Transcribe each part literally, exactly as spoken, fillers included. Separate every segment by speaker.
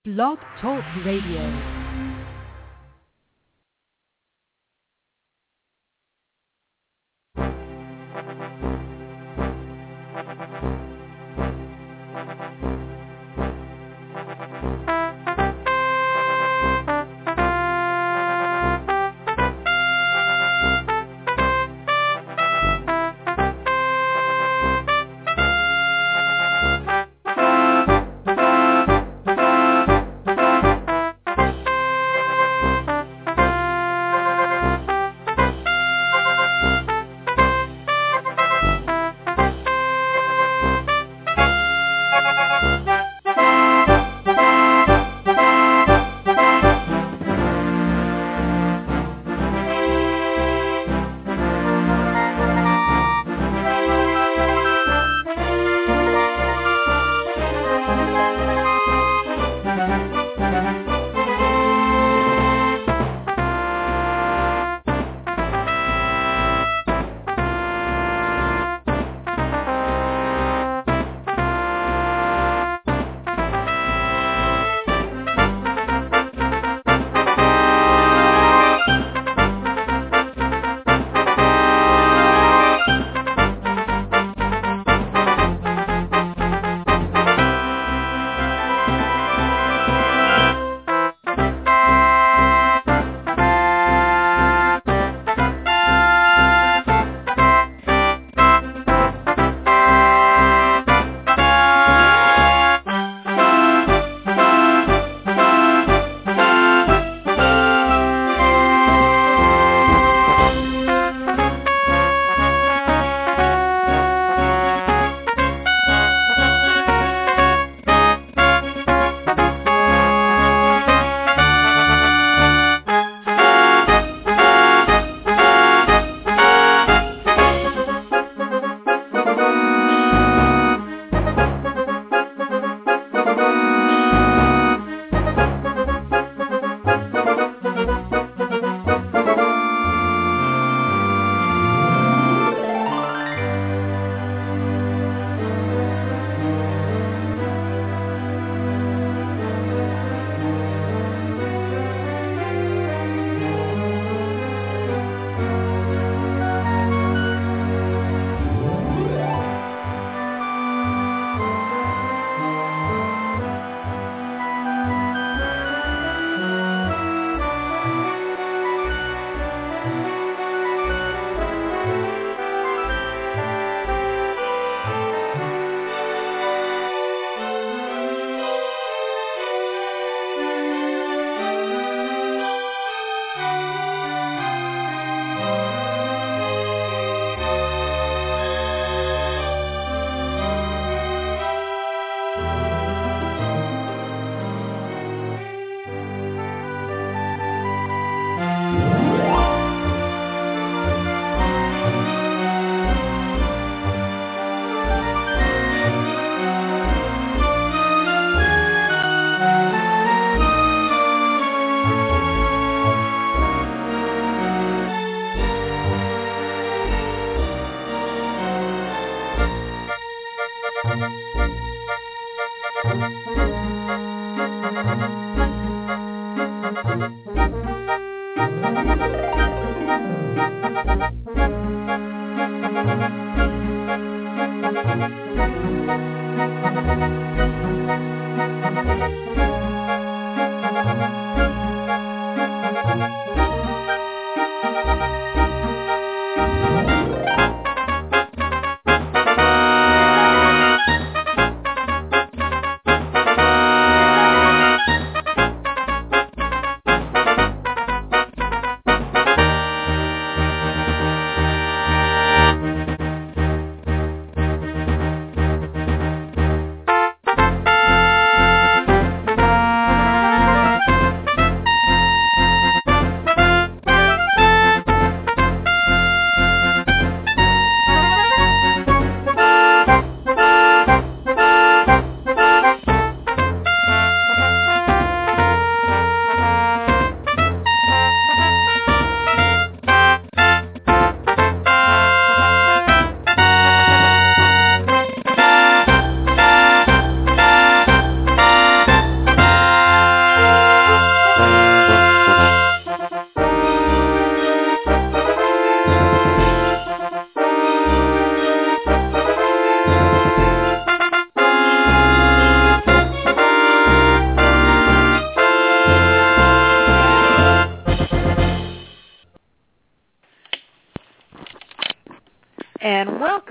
Speaker 1: Blog Talk Radio.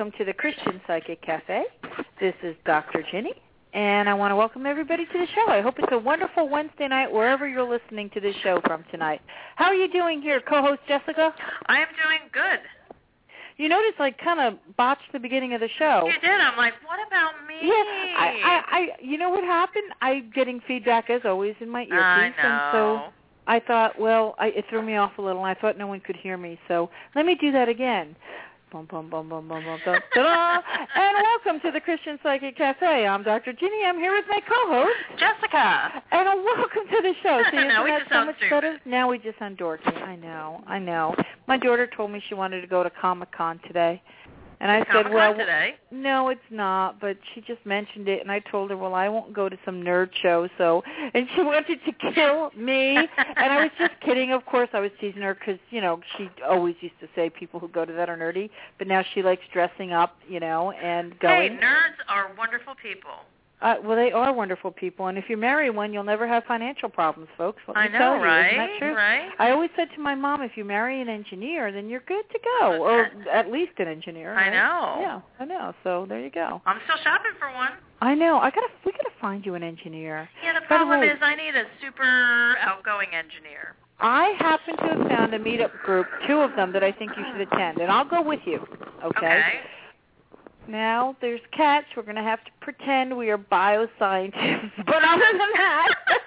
Speaker 2: welcome to the Christian Psychic Cafe. This is Doctor Ginny, and I want to welcome everybody to the show. I hope it's a wonderful Wednesday night wherever you're listening to this show from tonight. How are you doing here, co-host Jessica?
Speaker 3: I am doing good.
Speaker 2: You noticed I kind of botched the beginning of the show.
Speaker 3: You did. I'm like, what about me?
Speaker 2: Yeah, I, I, I you know what happened? I'm getting feedback, as always, in my earpiece.
Speaker 3: I know.
Speaker 2: And so I thought, well, I, it threw me off a little. I thought no one could hear me, so let me do that again. Bum, bum, bum, bum, bum, bum, da, da, da. And welcome to the Christian Psychic Cafe. I'm Doctor Ginny. I'm here with my co-host,
Speaker 3: Jessica.
Speaker 2: And uh, welcome to the show. See,
Speaker 3: now we
Speaker 2: that
Speaker 3: just
Speaker 2: so
Speaker 3: sound
Speaker 2: much
Speaker 3: stupid.
Speaker 2: better? Now we just sound dorky. I know, I know. My daughter told me she wanted to go to Comic-Con today. And I
Speaker 3: Comic-Con
Speaker 2: said, well,
Speaker 3: today?
Speaker 2: no, it's not, but she just mentioned it, and I told her, well, I won't go to some nerd show, so, and she wanted to kill me, and I was just kidding, of course, I was teasing her, because, you know, she always used to say people who go to that are nerdy, but now she likes dressing up, you know, and going.
Speaker 3: Hey, nerds are wonderful people.
Speaker 2: Uh, well, they are wonderful people, and if you marry one, you'll never have financial problems, folks. Let me
Speaker 3: I know,
Speaker 2: tell you,
Speaker 3: right?
Speaker 2: Isn't that true?
Speaker 3: Right?
Speaker 2: I always said to my mom, if you marry an engineer, then you're good to go, or at least an engineer.
Speaker 3: I
Speaker 2: right?
Speaker 3: know.
Speaker 2: Yeah, I know. So there you go.
Speaker 3: I'm still shopping for one.
Speaker 2: I know. I gotta. We gotta find you an engineer.
Speaker 3: Yeah, the
Speaker 2: By
Speaker 3: problem
Speaker 2: the way,
Speaker 3: is I need a super outgoing engineer.
Speaker 2: I happen to have found a meetup group, two of them, that I think you should attend, and I'll go with you. Okay.
Speaker 3: Okay.
Speaker 2: Now, there's catch. We're going to have to pretend we are bioscientists. But other than that...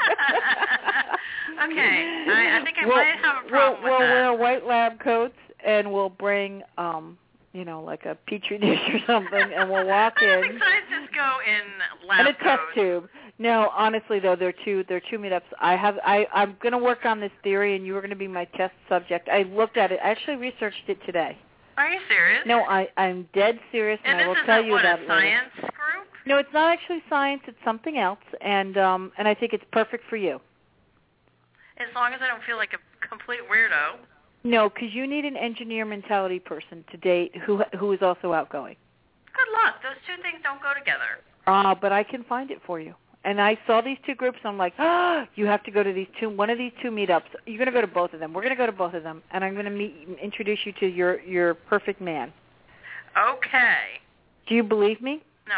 Speaker 3: okay. I, I think I
Speaker 2: we'll,
Speaker 3: might have a problem
Speaker 2: we'll,
Speaker 3: with
Speaker 2: we'll
Speaker 3: that.
Speaker 2: we'll wear white lab coats, and we'll bring, um, you know, like a Petri dish or something, and we'll walk
Speaker 3: I
Speaker 2: in.
Speaker 3: don't think scientists go in lab
Speaker 2: And a test
Speaker 3: coats.
Speaker 2: tube. No, honestly, though, there are two, there are two meetups. I have, I, I'm going to work on this theory, and you are going to be my test subject. I looked at it. I actually researched it today.
Speaker 3: Are you serious?
Speaker 2: No, I, I'm dead serious, and,
Speaker 3: and
Speaker 2: I will
Speaker 3: this
Speaker 2: tell
Speaker 3: isn't
Speaker 2: you
Speaker 3: what,
Speaker 2: about
Speaker 3: a
Speaker 2: it later.
Speaker 3: science group?
Speaker 2: No, it's not actually science. It's something else, and um, and I think it's perfect for you.
Speaker 3: As long as I don't feel like a complete weirdo.
Speaker 2: No, because you need an engineer mentality person to date who who is also outgoing.
Speaker 3: Good luck. Those two things don't go together.
Speaker 2: Ah, uh, but I can find it for you. And I saw these two groups, and I'm like, ah, you have to go to these two, one of these two meetups. You're going to go to both of them. We're going to go to both of them, and I'm going to meet, introduce you to your, your perfect man.
Speaker 3: Okay.
Speaker 2: Do you believe me?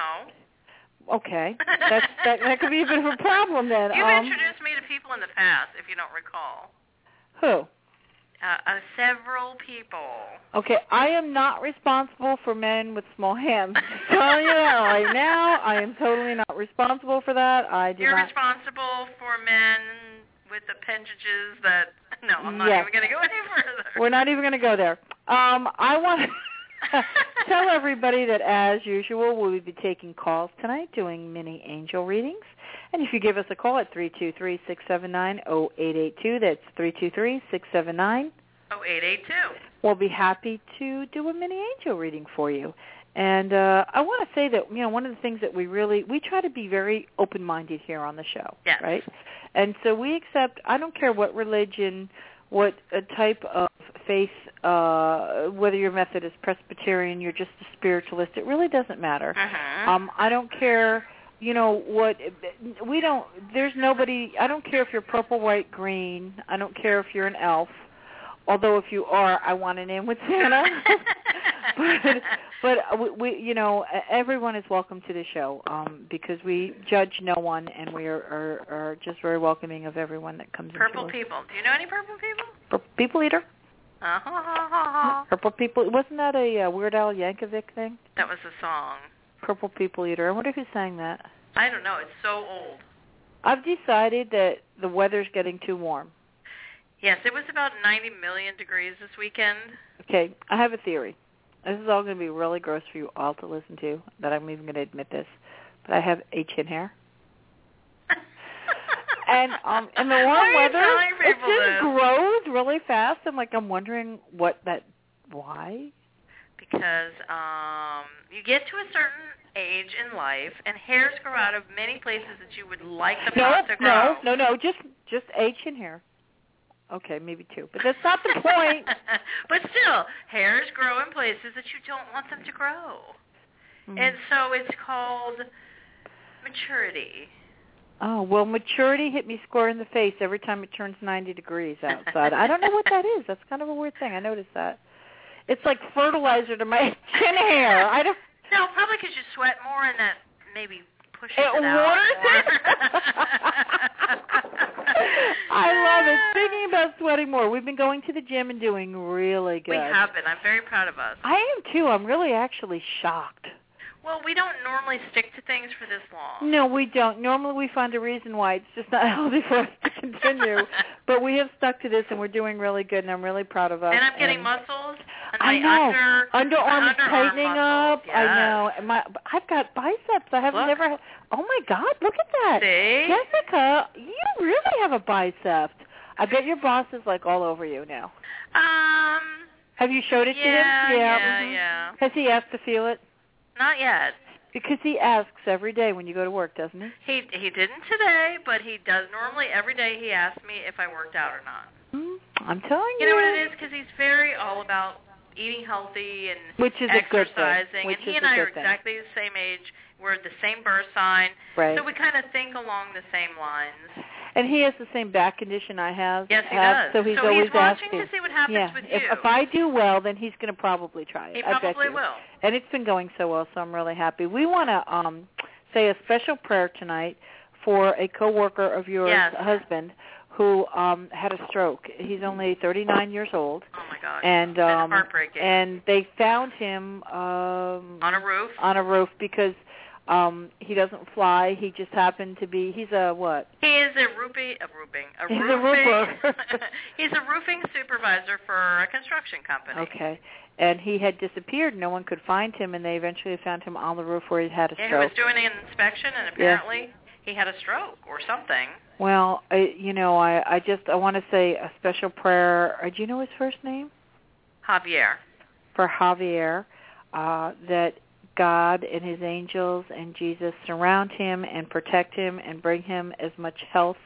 Speaker 3: No.
Speaker 2: Okay. That's, that, that could be a bit of a problem then.
Speaker 3: You've
Speaker 2: um,
Speaker 3: introduced me to people in the past, if you don't recall.
Speaker 2: Who?
Speaker 3: Uh, uh, several people.
Speaker 2: Okay, I am not responsible for men with small hands. Just telling you that right now. I am totally not responsible for that. I do
Speaker 3: You're
Speaker 2: not.
Speaker 3: responsible for men with appendages that... No, I'm not
Speaker 2: Yes.
Speaker 3: even going to go any further.
Speaker 2: We're not even going to go there. Um, I want to tell everybody that, as usual, we'll be taking calls tonight, doing mini angel readings. And if you give us a call at three two three, six seven nine, zero eight eight two, that's three two three, six seven nine,
Speaker 3: oh eight eight two.
Speaker 2: we'll be happy to do a mini angel reading for you. And uh, I want to say that, you know, one of the things that we really, we try to be very open-minded here on the show,
Speaker 3: yes.
Speaker 2: right? And so we accept, I don't care what religion, what a type of faith, uh, whether you're Methodist, Presbyterian, you're just a spiritualist, it really doesn't matter.
Speaker 3: Uh-huh.
Speaker 2: Um, I don't care, you know, what, we don't, there's nobody, I don't care if you're purple, white, green, I don't care if you're an elf, although if you are, I want an in with Santa. but, but we, we, you know, everyone is welcome to the show um, because we judge no one, and we are, are, are just very welcoming of everyone that comes in.
Speaker 3: Purple
Speaker 2: into
Speaker 3: people. Do you know any purple people?
Speaker 2: Purple people eater.
Speaker 3: Uh-huh.
Speaker 2: Purple people. Wasn't that a uh, Weird Al Yankovic thing?
Speaker 3: That was a song.
Speaker 2: Purple people eater. I wonder who sang that.
Speaker 3: I don't know. It's so old.
Speaker 2: I've decided that the weather's getting too warm.
Speaker 3: Yes, it was about ninety million degrees this weekend.
Speaker 2: Okay, I have a theory. This is all going to be really gross for you all to listen to, that I'm even going to admit this, but I have a chin hair. and um, in the warm weather, it just
Speaker 3: this?
Speaker 2: grows really fast, and like I'm wondering what that, why?
Speaker 3: Because um, you get to a certain age in life, and hairs grow out of many places that you would like them
Speaker 2: no,
Speaker 3: not to grow.
Speaker 2: No, no, no, just just a chin hair. Okay, maybe two, but that's not the point.
Speaker 3: But still, hairs grow in places that you don't want them to grow. Mm-hmm. And so it's called maturity.
Speaker 2: Oh, well, maturity hit me square in the face every time it turns ninety degrees outside. I don't know what that is. That's kind of a weird thing. I noticed that. It's like fertilizer to my chin hair. I don't.
Speaker 3: No, probably because you sweat more and that maybe pushes
Speaker 2: it,
Speaker 3: it out
Speaker 2: waters
Speaker 3: more.
Speaker 2: it. I love it. Speaking about sweating more, we've been going to the gym and doing really good.
Speaker 3: We have been. I'm very proud of us.
Speaker 2: I am too. I'm really actually shocked.
Speaker 3: Well, we don't normally stick to things for this long.
Speaker 2: No, we don't. Normally we find a reason why it's just not healthy for us to continue. But we have stuck to this, and we're doing really good, and I'm really proud of us.
Speaker 3: And I'm getting
Speaker 2: and
Speaker 3: muscles. And
Speaker 2: I
Speaker 3: my
Speaker 2: know.
Speaker 3: Under,
Speaker 2: Underarms
Speaker 3: underarm
Speaker 2: tightening
Speaker 3: muscles.
Speaker 2: up.
Speaker 3: Yes.
Speaker 2: I know. And my, I've got biceps. I have
Speaker 3: Look.
Speaker 2: never had. Oh, my God. Look at that.
Speaker 3: See?
Speaker 2: Jessica, you really have a bicep. I bet your boss is, like, all over you now.
Speaker 3: Um.
Speaker 2: Have you showed it
Speaker 3: yeah,
Speaker 2: to him?
Speaker 3: Yeah,
Speaker 2: mm-hmm.
Speaker 3: yeah.
Speaker 2: Has he asked to feel it?
Speaker 3: Not yet.
Speaker 2: Because he asks every day when you go to work, doesn't he?
Speaker 3: He he didn't today, but he does normally every day. He asks me if I worked out or not.
Speaker 2: Mm, I'm telling you.
Speaker 3: You know what it is? Because he's very all about eating healthy and
Speaker 2: Which is
Speaker 3: exercising.
Speaker 2: a good thing. Which
Speaker 3: and he
Speaker 2: is
Speaker 3: and
Speaker 2: a
Speaker 3: I
Speaker 2: good
Speaker 3: are
Speaker 2: thing.
Speaker 3: exactly the same age. We're the same birth sign.
Speaker 2: Right.
Speaker 3: So we kind of think along the same lines.
Speaker 2: And he has the same back condition I have.
Speaker 3: Yes, he
Speaker 2: have,
Speaker 3: does.
Speaker 2: So he's
Speaker 3: so
Speaker 2: always
Speaker 3: he's watching
Speaker 2: asking.
Speaker 3: to see what happens
Speaker 2: yeah.
Speaker 3: with
Speaker 2: if,
Speaker 3: you.
Speaker 2: If I do well, then he's going to probably try it.
Speaker 3: He
Speaker 2: I bet
Speaker 3: probably
Speaker 2: you.
Speaker 3: will.
Speaker 2: And it's been going so well, so I'm really happy. We want to um, say a special prayer tonight for a coworker of yours,
Speaker 3: Yes.
Speaker 2: husband, who um, had a stroke. He's only thirty-nine years old.
Speaker 3: Oh my gosh.
Speaker 2: And
Speaker 3: It's
Speaker 2: um,
Speaker 3: heartbreaking.
Speaker 2: and they found him um,
Speaker 3: on a roof.
Speaker 2: On a roof because um, he doesn't fly. He just happened to be. He's a what?
Speaker 3: He is a roofing, a roofing, a
Speaker 2: He's
Speaker 3: roofing.
Speaker 2: a roofer.
Speaker 3: He's a roofing supervisor for a construction company.
Speaker 2: Okay. And he had disappeared. No one could find him, and they eventually found him on the roof where he had a
Speaker 3: Yeah,
Speaker 2: stroke.
Speaker 3: he was doing an inspection, and apparently
Speaker 2: yeah.
Speaker 3: he had a stroke or something.
Speaker 2: Well, I, you know, I, I just I want to say a special prayer. Uh, do you know his first name?
Speaker 3: Javier.
Speaker 2: For Javier, uh, that God and his angels and Jesus surround him and protect him and bring him as much health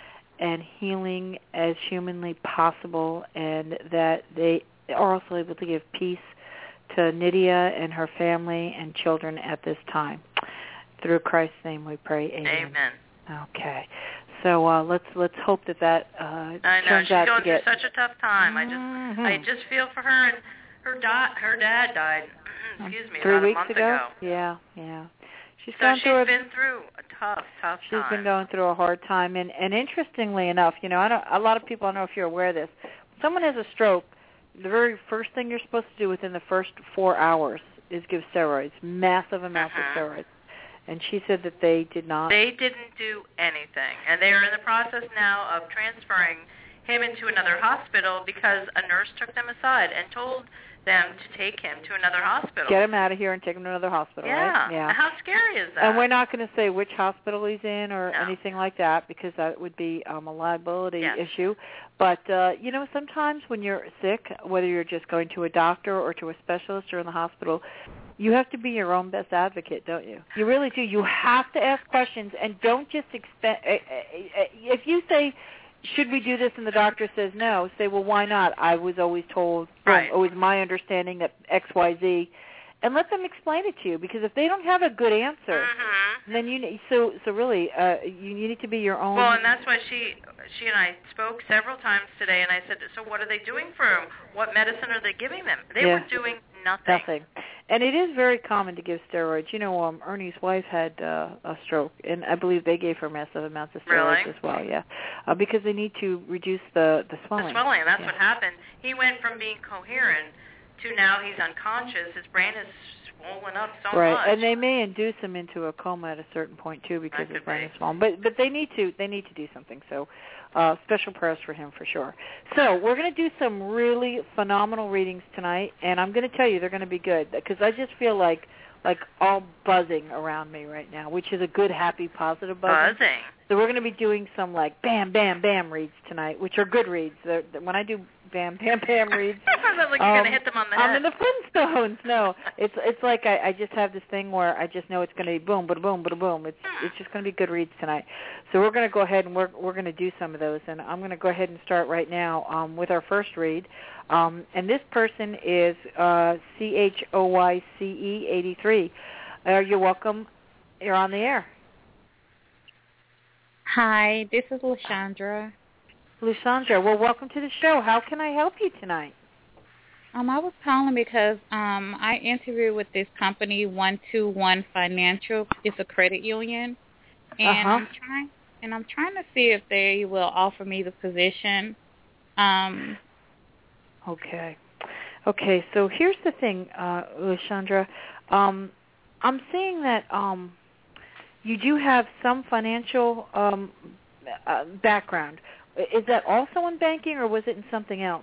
Speaker 2: and healing as humanly possible, and that they are also able to give peace to Nydia and her family and children at this time. Through Christ's name we pray, amen.
Speaker 3: Amen.
Speaker 2: Okay. So uh, let's let's hope that that uh,
Speaker 3: I know,
Speaker 2: turns
Speaker 3: she's
Speaker 2: out
Speaker 3: going
Speaker 2: to get...
Speaker 3: through such a tough time.
Speaker 2: Mm-hmm.
Speaker 3: I just I just feel for her, and her, da- her dad died, excuse me,
Speaker 2: Three
Speaker 3: about
Speaker 2: weeks
Speaker 3: a month
Speaker 2: ago?
Speaker 3: ago.
Speaker 2: Yeah, yeah. She's
Speaker 3: so
Speaker 2: gone
Speaker 3: she's
Speaker 2: through a,
Speaker 3: been through a tough, tough
Speaker 2: She's
Speaker 3: time.
Speaker 2: been going through a hard time, and and interestingly enough, you know, I don't, a lot of people, I don't know if you're aware of this. When someone has a stroke, the very first thing you're supposed to do within the first four hours is give steroids, massive amounts
Speaker 3: uh-huh.
Speaker 2: of steroids. And she said that they did not.
Speaker 3: They didn't do anything, and they are in the process now of transferring him into another hospital because a nurse took them aside and told them to take him to another hospital.
Speaker 2: Get him out of here and take him to another hospital,
Speaker 3: yeah.
Speaker 2: right? Yeah.
Speaker 3: How scary is that?
Speaker 2: And we're not going to say which hospital he's in or
Speaker 3: no.
Speaker 2: anything like that because that would be um, a liability
Speaker 3: yes.
Speaker 2: issue. But, uh, you know, sometimes when you're sick, whether you're just going to a doctor or to a specialist or in the hospital, you have to be your own best advocate, don't you? You really do. You have to ask questions and don't just expect. If you say, should we do this, and the doctor says no, say, well, why not? I was always told,
Speaker 3: right.
Speaker 2: well, it was my understanding that X, Y, Z. And let them explain it to you, because if they don't have a good answer,
Speaker 3: mm-hmm.
Speaker 2: then you need, so so really uh, you need to be your own.
Speaker 3: Well, and that's why she she and I spoke several times today, and I said, so what are they doing for him? What medicine are they giving them? They
Speaker 2: yeah.
Speaker 3: were doing nothing.
Speaker 2: Nothing. And it is very common to give steroids. You know, um, Ernie's wife had uh, a stroke, and I believe they gave her massive amounts of steroids
Speaker 3: really?
Speaker 2: as well. Yeah, uh, because they need to reduce the the swelling.
Speaker 3: The swelling. That's
Speaker 2: yeah.
Speaker 3: what happened. He went from being coherent to now he's unconscious. His brain is swollen up so
Speaker 2: right.
Speaker 3: much.
Speaker 2: Right, and they may induce him into a coma at a certain point too, because his brain is swollen. But but they need to they need to do something. So uh, special prayers for him for sure. So we're going to do some really phenomenal readings tonight, and I'm going to tell you they're going to be good because I just feel like like all buzzing around me right now, which is a good, happy, positive buzzing.
Speaker 3: Buzzing.
Speaker 2: So we're going to be doing some like bam, bam, bam reads tonight, which are good reads. They're, when I do bam, bam, bam reads,
Speaker 3: sounds like you're
Speaker 2: um,
Speaker 3: going to hit them on the head.
Speaker 2: I'm in the Flintstones. No, it's it's like I, I just have this thing where I just know it's going to be boom, bada boom, bada boom. It's it's just going to be good reads tonight. So we're going to go ahead and we're we're going to do some of those, and I'm going to go ahead and start right now um, with our first read. Um, and this person is uh, C H O Y C E eighty-three. Uh, you're welcome. You're on the air.
Speaker 4: Hi, this is Lashandra.
Speaker 2: Lashandra, well, welcome to the show. How can I help you tonight?
Speaker 4: Um, I was calling because um, I interviewed with this company, one two one Financial. It's a credit union, and
Speaker 2: Uh-huh.
Speaker 4: I'm trying and I'm trying to see if they will offer me the position. Um,
Speaker 2: Okay. Okay, so here's the thing, uh, Lashandra. Um, I'm seeing that um, you do have some financial um, uh, background. Is that also in banking, or was it in something else?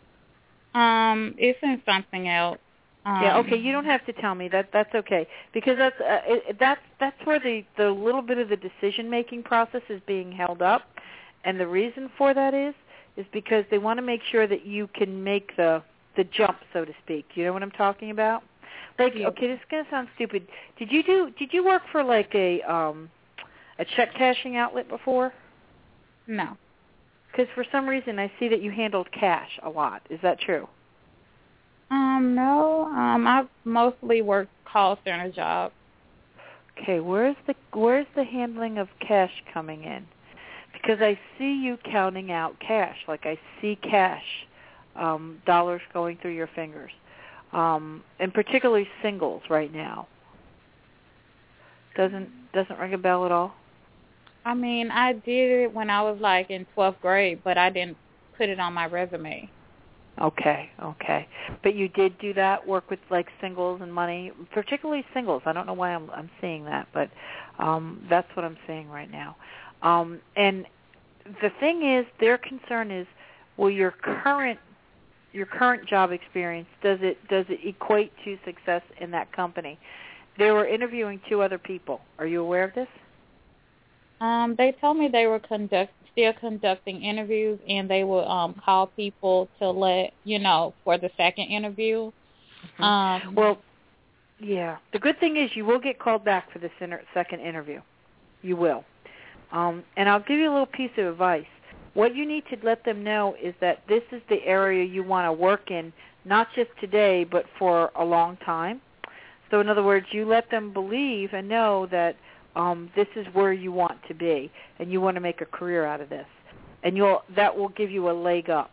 Speaker 4: um, it's in something else. Um,
Speaker 2: Yeah. Okay. You don't have to tell me that. That's okay, because that's uh, it, that's that's where the the little bit of the decision making process is being held up, and the reason for that is is because they want to make sure that you can make the the jump, so to speak. You know what I'm talking about? Like,
Speaker 4: Yeah.
Speaker 2: okay, this is gonna sound stupid. Did you do? Did you work for like a um a check cashing outlet before?
Speaker 4: No.
Speaker 2: Because for some reason I see that you handled cash a lot. Is that true?
Speaker 4: Um, no. Um, I've mostly worked call center jobs.
Speaker 2: Okay, where's the where's the handling of cash coming in? Because I see you counting out cash, like I see cash, um, dollars going through your fingers, um, and particularly singles right now. Doesn't doesn't ring a bell at all?
Speaker 4: I mean, I did it when I was like in twelfth grade, but I didn't put it on my resume.
Speaker 2: Okay, okay. But you did do that, work with like singles and money, particularly singles. I don't know why I'm I'm seeing that, but um, that's what I'm seeing right now. Um, and the thing is, their concern is, well, your current your current job experience, does it does it equate to success in that company? They were interviewing two other people. Are you aware of this?
Speaker 4: Um, they told me they were conduct still conducting interviews, and they will um call people to let you know for the second interview.
Speaker 2: Mm-hmm.
Speaker 4: Um,
Speaker 2: well, yeah. The good thing is you will get called back for the second interview. You will. Um, and I'll give you a little piece of advice. What you need to let them know is that this is the area you want to work in, not just today, but for a long time. So in other words, you let them believe and know that um, this is where you want to be, and you want to make a career out of this. And you'll that will give you a leg up.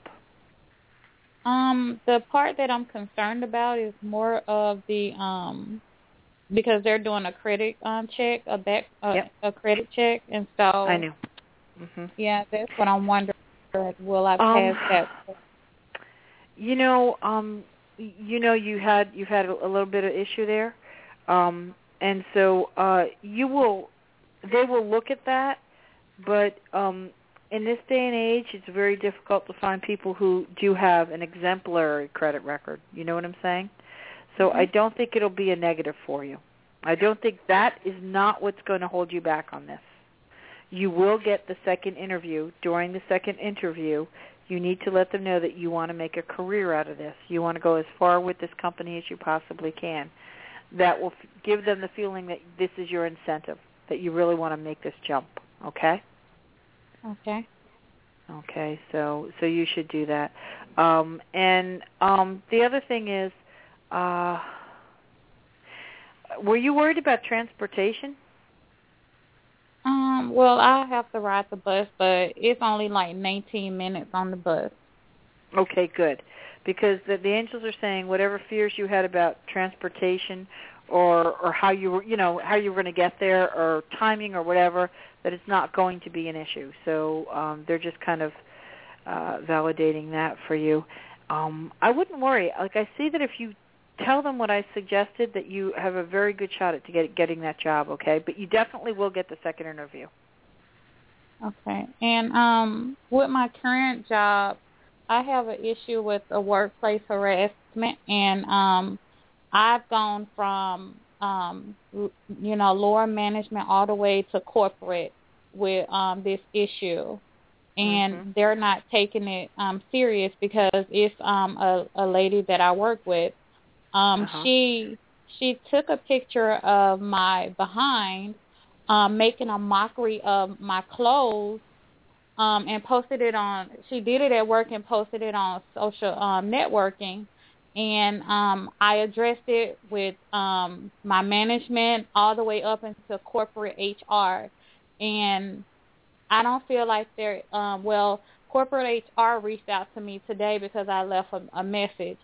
Speaker 4: Um, the part that I'm concerned about is more of the um, because they're doing a credit um check, a back uh,
Speaker 2: Yep.
Speaker 4: a credit check, and so
Speaker 2: I knew. Mm-hmm.
Speaker 4: Yeah, that's what I'm wondering. Will I
Speaker 2: Um,
Speaker 4: pass that?
Speaker 2: You know, um, you know, you had you've had a, a little bit of issue there, um, and so uh, you will. They will look at that, but um, in this day and age, it's very difficult to find people who do have an exemplary credit record. You know what I'm saying? So
Speaker 4: Mm-hmm.
Speaker 2: I don't think it'll be a negative for you. I don't think that is not what's going to hold you back on this. You will get the second interview. During the second interview, you need to let them know that you want to make a career out of this. You want to go as far with this company as you possibly can. That will f- give them the feeling that this is your incentive, that you really want to make this jump. Okay?
Speaker 4: Okay.
Speaker 2: Okay, so so you should do that. Um, and um, the other thing is, uh, were you worried about transportation?
Speaker 4: Um, well, I have to ride the bus, but it's only like nineteen minutes on the bus.
Speaker 2: Okay, good. Because the, the angels are saying whatever fears you had about transportation or or how you were, you know, how you were going to get there or timing or whatever, that it's not going to be an issue. So um, they're just kind of uh, validating that for you. Um, I wouldn't worry. Like I see that if you tell them what I suggested, that you have a very good shot at to get, getting that job, okay? But you definitely will get the second interview.
Speaker 4: Okay. And um, with my current job, I have an issue with a workplace harassment, and um, I've gone from, um, you know, lower management all the way to corporate with um, this issue. And
Speaker 2: Mm-hmm.
Speaker 4: they're not taking it um, serious because it's um, a, a lady that I work with. Um,
Speaker 2: Uh-huh.
Speaker 4: She she took a picture of my behind, um, making a mockery of my clothes, um, and posted it on. She did it at work and posted it on social um, networking, and um, I addressed it with um, my management all the way up into corporate H R, and I don't feel like they're um, well. Corporate H R reached out to me today because I left a, a message.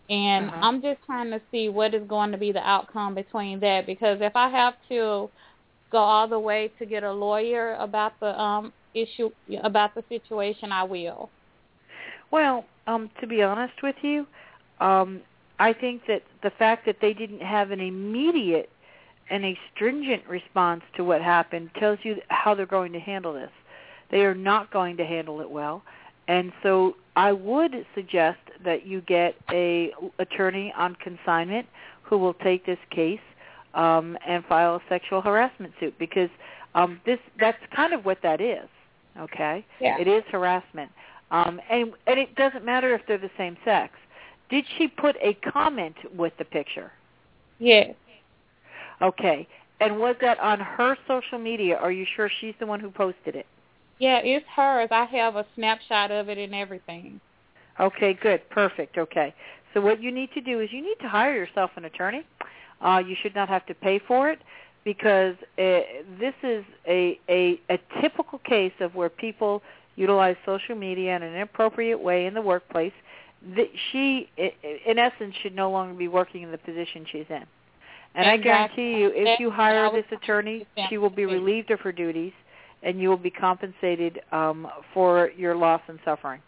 Speaker 4: And
Speaker 2: Uh-huh.
Speaker 4: I'm just trying to see what is going to be the outcome between that, because if I have to go all the way to get a lawyer about the um issue, about the situation, I will.
Speaker 2: Well, um, to be honest with you, um, I think that the fact that they didn't have an immediate and a stringent response to what happened tells you how they're going to handle this. They are not going to handle it well. And so I would suggest that you get a attorney on consignment who will take this case um, and file a sexual harassment suit, because um, this that's kind of what that is, okay?
Speaker 4: Yeah.
Speaker 2: It is harassment. Um, and, and it doesn't matter if they're the same sex. Did she put a comment with the picture?
Speaker 4: Yes.
Speaker 2: Okay. And was that on her social media? Are you sure she's the one who posted it?
Speaker 4: Yeah, it's hers. I have a snapshot of it and everything.
Speaker 2: Okay, good. Perfect. Okay. So what you need to do is you need to hire yourself an attorney. Uh, you should not have to pay for it, because uh, this is a, a, a typical case of where people utilize social media in an inappropriate way in the workplace. That she, in essence, should no longer be working in the position she's in. And
Speaker 4: Exactly.
Speaker 2: I guarantee you, if you hire this attorney, she will be relieved of her duties, and you will be compensated um, for your loss and suffering.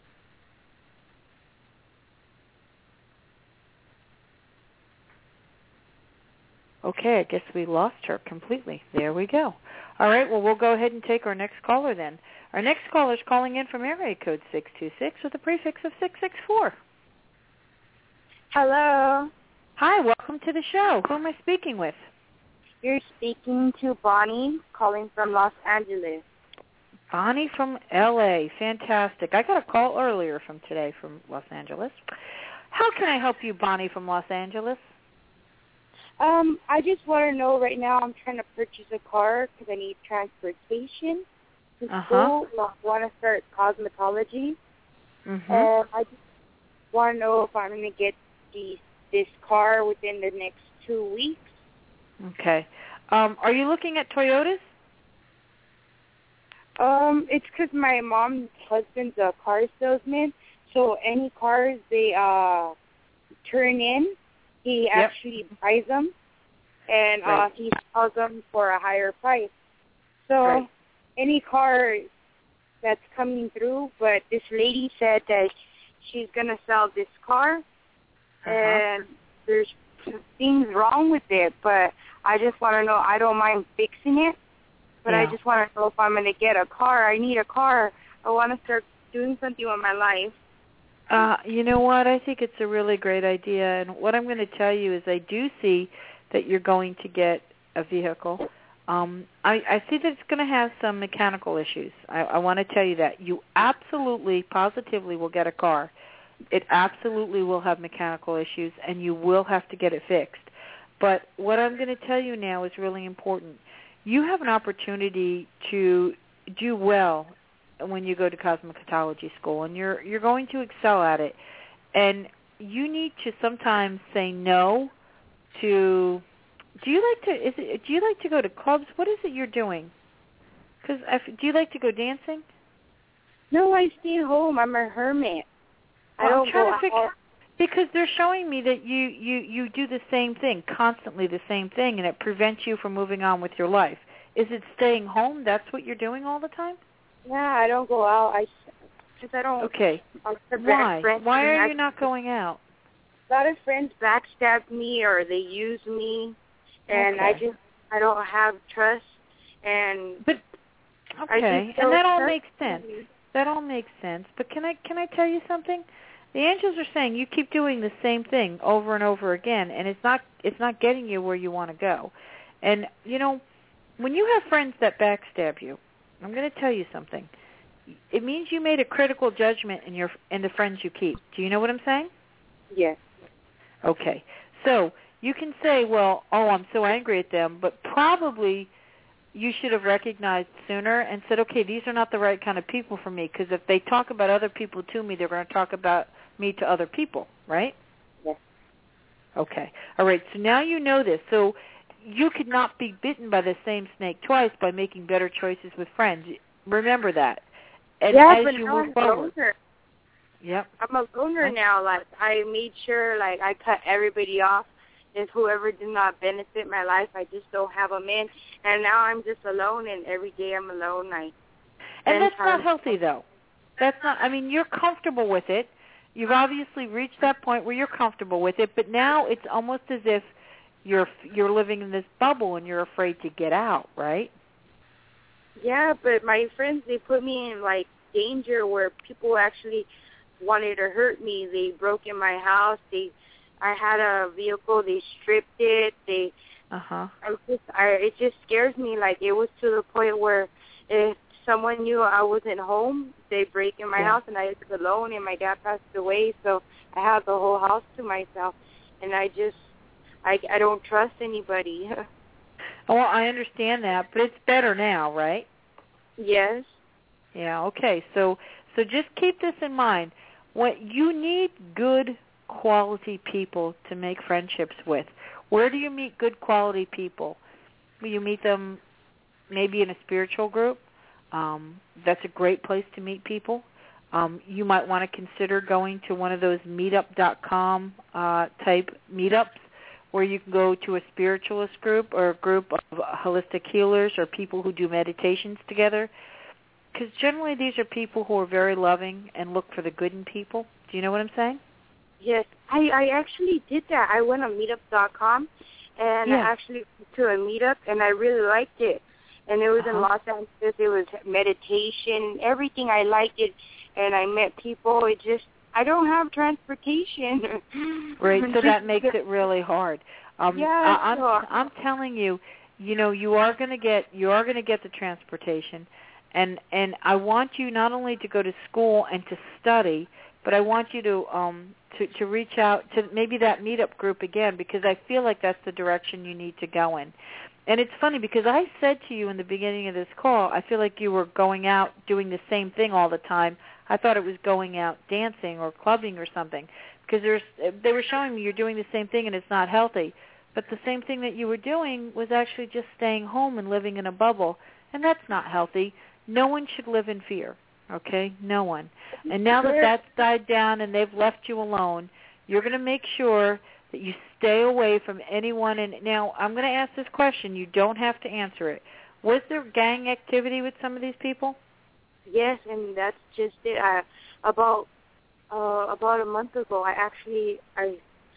Speaker 2: Okay, I guess we lost her completely. There we go. All right, well, we'll go ahead and take our next caller then. Our next caller is calling in from area code six two six with a prefix of six six four.
Speaker 5: Hello.
Speaker 2: Hi, welcome to the show. Who am I speaking with?
Speaker 5: You're speaking to Bonnie, calling from Los Angeles.
Speaker 2: Bonnie from L A. Fantastic. I got a call earlier from today from Los Angeles. How can I help you, Bonnie from Los Angeles?
Speaker 5: Um, I just want to know right now, I'm trying to purchase a car because I need transportation to
Speaker 2: Uh-huh.
Speaker 5: school. I want to start cosmetology.
Speaker 2: Mm-hmm.
Speaker 5: And I just want to know if I'm going to get the, this car within the next two weeks.
Speaker 2: Okay. Um, are you looking at Toyotas?
Speaker 5: Um, it's because my mom's husband's a car salesman, so any cars they uh turn in, he
Speaker 2: Yep.
Speaker 5: actually buys them, and
Speaker 2: Right.
Speaker 5: uh, he sells them for a higher price. So
Speaker 2: Right.
Speaker 5: any car that's coming through, but this lady said that she's going to sell this car,
Speaker 2: Uh-huh.
Speaker 5: and there's things wrong with it, but I just want to know, I don't mind fixing it, but
Speaker 2: Yeah.
Speaker 5: I just want to know if I'm going to get a car. I need a car. I want to start doing something with my life.
Speaker 2: Uh, you know what? I think it's a really great idea. And what I'm going to tell you is I do see that you're going to get a vehicle. Um, I, I see that it's going to have some mechanical issues. I, I want to tell you that. You absolutely, positively will get a car. It absolutely will have mechanical issues, and you will have to get it fixed. But what I'm going to tell you now is really important. You have an opportunity to do well when you go to cosmetology school, and you're you're going to excel at it. And you need to sometimes say no to. Do you like to? Is it? Do you like to go to clubs? What is it you're doing? Because do you like to go dancing?
Speaker 5: No, I stay home. I'm a hermit. I
Speaker 2: Well,
Speaker 5: don't
Speaker 2: I'm trying
Speaker 5: go
Speaker 2: to fix,
Speaker 5: out.
Speaker 2: because they're showing me that you, you, you do the same thing, constantly the same thing, and it prevents you from moving on with your life. Is it staying home? That's what you're doing all the time?
Speaker 5: Yeah, I don't go out. I because I don't.
Speaker 2: Okay. Why? Why are you not going out?
Speaker 5: A lot of friends backstab me or they use me, and I
Speaker 2: Okay.
Speaker 5: just I don't have trust. And
Speaker 2: But
Speaker 5: I
Speaker 2: okay,
Speaker 5: just
Speaker 2: and
Speaker 5: don't
Speaker 2: that all
Speaker 5: trust
Speaker 2: makes sense.
Speaker 5: me.
Speaker 2: That all makes sense. But can I can I tell you something? The angels are saying you keep doing the same thing over and over again, and it's not it's not getting you where you want to go. And you know, when you have friends that backstab you, I'm going to tell you something. It means you made a critical judgment in your in the friends you keep. Do you know what I'm saying?
Speaker 5: Yes.
Speaker 2: Okay. So you can say, well, oh, I'm so angry at them, but probably you should have recognized sooner and said, okay, these are not the right kind of people for me, because if they talk about other people to me, they're going to talk about me to other people, right?
Speaker 5: Yes.
Speaker 2: Okay. All right. So now you know this. So you could not be bitten by the same snake twice by making better choices with friends. Remember that. And
Speaker 5: yeah,
Speaker 2: as
Speaker 5: but
Speaker 2: you
Speaker 5: now
Speaker 2: move
Speaker 5: I'm
Speaker 2: forward.
Speaker 5: closer.
Speaker 2: Yep.
Speaker 5: I'm a loner now. Like, I made sure, like, I cut everybody off. If whoever did not benefit my life, I just don't have them in. And now I'm just alone, and every day I'm alone. I
Speaker 2: and that's not healthy, though. That's not, I mean, you're comfortable with it. You've obviously reached that point where you're comfortable with it, but now it's almost as if you're you're living in this bubble and you're afraid to get out, right?
Speaker 5: Yeah, but my friends, they put me in, like, danger where people actually wanted to hurt me. They broke in my house. They, I had a vehicle. They stripped it. They,
Speaker 2: uh-huh.
Speaker 5: I just, I, it just scares me. Like, it was to the point where if someone knew I wasn't home, they break in my yeah. house, and I was alone, and my dad passed away, so I had the whole house to myself, and I just, I, I don't trust anybody.
Speaker 2: Well, I understand that, but it's better now, right?
Speaker 5: Yes.
Speaker 2: Yeah, okay. So so just keep this in mind. What you need good quality people to make friendships with. Where do you meet good quality people? You meet them maybe in a spiritual group. Um, that's a great place to meet people. Um, you might want to consider going to one of those meetup dot com uh, type meetups, where you can go to a spiritualist group or a group of holistic healers or people who do meditations together. Because generally these are people who are very loving and look for the good in people. Do you know what I'm saying?
Speaker 5: Yes. I, I actually did that. I went on meetup dot com, and
Speaker 2: yeah.
Speaker 5: I actually went to a meetup, and I really liked it. And it was uh-huh. in Los Angeles. It was meditation, everything. I liked it, and I met people. It just, I don't have transportation.
Speaker 2: Right, so that makes it really hard. Um,
Speaker 5: yeah,
Speaker 2: I, I'm
Speaker 5: sure.
Speaker 2: I'm telling you, you know, you are going to get you are going to get the transportation, and and I want you not only to go to school and to study, but I want you to um to to reach out to maybe that meetup group again, because I feel like that's the direction you need to go in. And it's funny because I said to you in the beginning of this call, I feel like you were going out doing the same thing all the time. I thought it was going out dancing or clubbing or something, because there's they were showing me you're doing the same thing and it's not healthy. But the same thing that you were doing was actually just staying home and living in a bubble, and that's not healthy. No one should live in fear, okay? No one. And now that that's died down and they've left you alone, you're going to make sure that you stay away from anyone. And now I'm going to ask this question. You don't have to answer it. Was there gang activity with some of these people?
Speaker 5: Yes, and that's just it. I, about uh, about a month ago, I actually I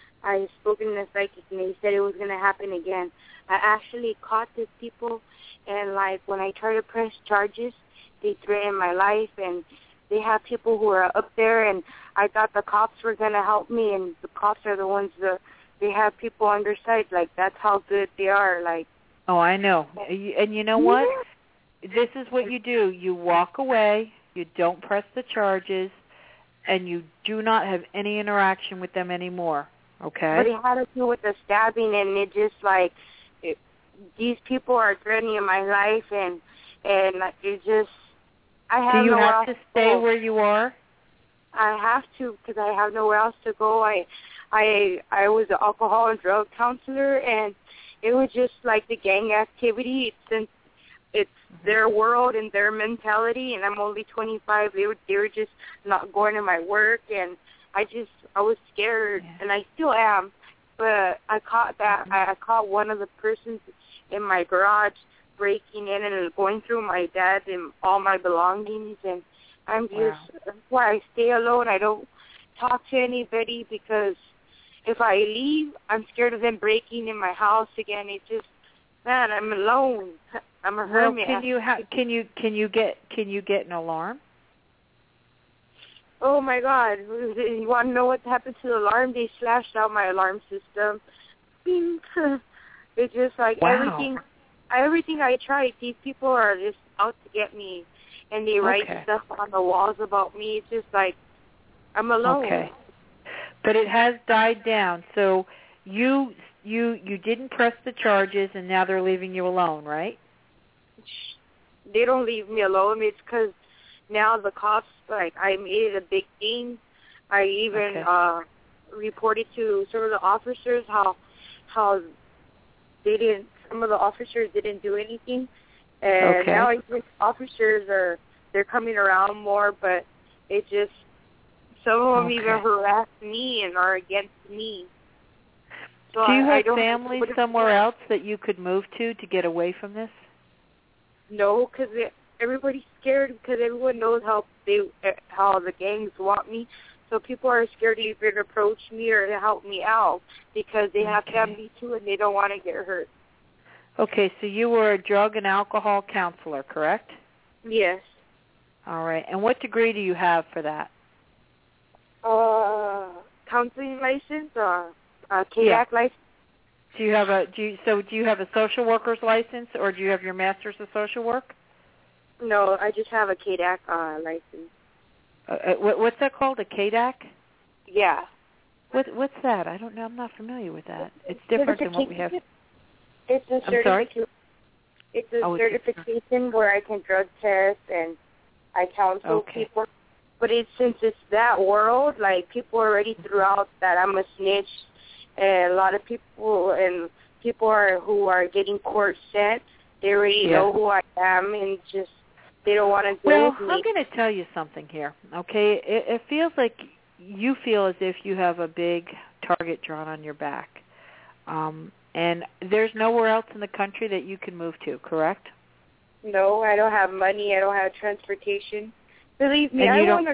Speaker 5: I spoke to a psychic, and they said it was going to happen again. I actually caught these people, and like when I try to press charges, they threaten my life, and they have people who are up there, and I thought the cops were going to help me, and the cops are the ones that they have people on their side. Like, that's how good they are. Like,
Speaker 2: oh, I know. And you know what? This is what you do. You walk away, you don't press the charges, and you do not have any interaction with them anymore, okay?
Speaker 5: But it had to do with the stabbing, and it just, like, it, these people are threatening my life, and, and it just, I have
Speaker 2: Do you
Speaker 5: nowhere
Speaker 2: have to stay where you are?
Speaker 5: I have to, because I have nowhere else to go. I, I, I was an alcohol and drug counselor, and it was just like the gang activity. Since it's their world and their mentality, and I'm only twenty-five. They were they were just not going to my work, and I just I was scared, yeah. and I still am. But I caught that mm-hmm. I, I caught one of the persons in my garage breaking in and going through my dad and all my belongings, and I'm just wow. that's why I stay alone. I don't talk to anybody, because if I leave, I'm scared of them breaking in my house again. It just man, I'm alone. I'm a hermit.
Speaker 2: Well, can you ha- can you can you get can you get an alarm?
Speaker 5: Oh my God! You want to know what happened to the alarm? They slashed out my alarm system. It's just like
Speaker 2: wow.
Speaker 5: everything, everything I tried. These people are just out to get me, and they write
Speaker 2: okay.
Speaker 5: stuff on the walls about me. It's just like I'm alone.
Speaker 2: Okay, but it has died down. So you you you didn't press the charges, and now they're leaving you alone, right?
Speaker 5: They don't leave me alone. It's because now the cops, like, I made it a big thing. I even
Speaker 2: okay.
Speaker 5: uh, reported to some of the officers how how they didn't. Some of the officers didn't do anything, and
Speaker 2: okay.
Speaker 5: now I think officers are they're coming around more. But it just Some of them
Speaker 2: Okay.
Speaker 5: even harass me and are against me. So
Speaker 2: Do you
Speaker 5: I, I
Speaker 2: have
Speaker 5: don't
Speaker 2: family
Speaker 5: have
Speaker 2: somewhere else that you could move to to get away from this?
Speaker 5: No, because everybody's scared because everyone knows how they how the gangs want me. So people are scared to even approach me or to help me out because they have
Speaker 2: Okay.
Speaker 5: family too and they don't want to get hurt.
Speaker 2: Okay, so you were a drug and alcohol counselor, correct?
Speaker 5: Yes.
Speaker 2: All right. And what degree do you have for that?
Speaker 5: Uh, counseling license, uh, uh, K D A C
Speaker 2: Yeah.
Speaker 5: license.
Speaker 2: Do you have a do you, so do you have a social worker's license or do you have your master's of social work?
Speaker 5: No, I just have a K D A C uh, license.
Speaker 2: Uh, uh, what, what's that called? A K D A C?
Speaker 5: Yeah.
Speaker 2: What what's that? I don't know. I'm not familiar with that. It's different than what we have.
Speaker 5: It's a
Speaker 2: I'm sorry?
Speaker 5: certificate. It's a
Speaker 2: Oh, it's a-
Speaker 5: certification where I can drug test and I counsel
Speaker 2: Okay.
Speaker 5: people. But it's since it's that world, like people already threw out that I'm a snitch, and a lot of people and people are who are getting court sent. They already
Speaker 2: Yeah.
Speaker 5: know who I am, and just they don't want to deal
Speaker 2: Well,
Speaker 5: with me.
Speaker 2: I'm going to tell you something here, okay? It, it feels like you feel as if you have a big target drawn on your back. Um, and there's nowhere else in the country that you can move to, correct?
Speaker 5: No, I don't have money. I don't have transportation. Believe me,
Speaker 2: And
Speaker 5: I
Speaker 2: you don't-
Speaker 5: want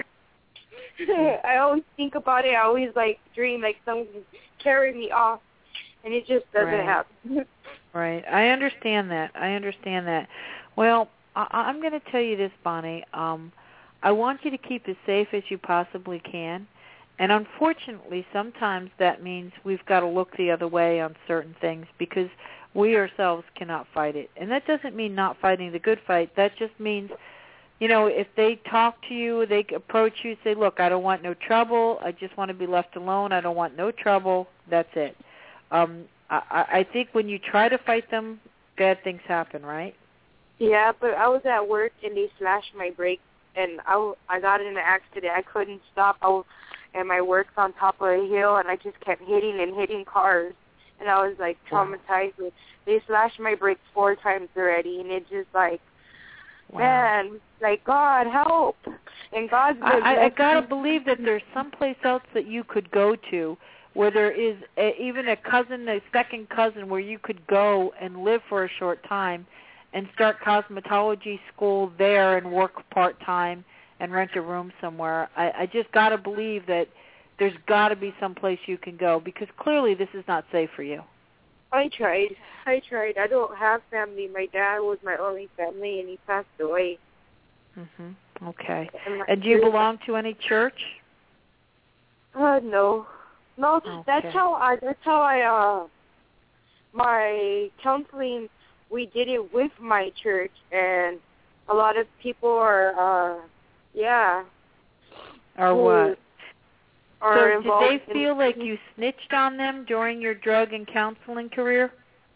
Speaker 5: to. I always think about it. I always like dream like someone can carry me off, and it just doesn't
Speaker 2: Right.
Speaker 5: happen.
Speaker 2: Right. I understand that. I understand that. Well, I, I'm going to tell you this, Bonnie. Um, I want you to keep as safe as you possibly can. And unfortunately, sometimes that means we've got to look the other way on certain things because we ourselves cannot fight it. And that doesn't mean not fighting the good fight. That just means, you know, if they talk to you, they approach you, say, look, I don't want no trouble. I just want to be left alone. I don't want no trouble. That's it. Um, I, I think when you try to fight them, bad things happen, right?
Speaker 5: Yeah, but I was at work and they slashed my brakes, and I, w- I got in an accident. I couldn't stop. I w- and my work's on top of a hill, and I just kept hitting and hitting cars, and I was like traumatized. Wow. They slashed my brakes four times already, and it just like, wow. Man, like God help, and God's.
Speaker 2: I, I, I gotta believe that there's someplace else that you could go to where there is a, even a cousin, a second cousin, where you could go and live for a short time and start cosmetology school there and work part-time and rent a room somewhere. I, I just got to believe that there's got to be some place you can go because clearly this is not safe for you.
Speaker 5: I tried. I tried. I don't have family. My dad was my only family, and he passed away.
Speaker 2: Mhm. Okay. And, and do you belong to any church?
Speaker 5: Uh, no. No,
Speaker 2: okay.
Speaker 5: that's how I, that's how I, uh, my counseling, we did it with my church, and a lot of people are, uh, yeah.
Speaker 2: Or what?
Speaker 5: Are
Speaker 2: so
Speaker 5: involved
Speaker 2: did they feel
Speaker 5: in,
Speaker 2: like you snitched on them during your drug and counseling career?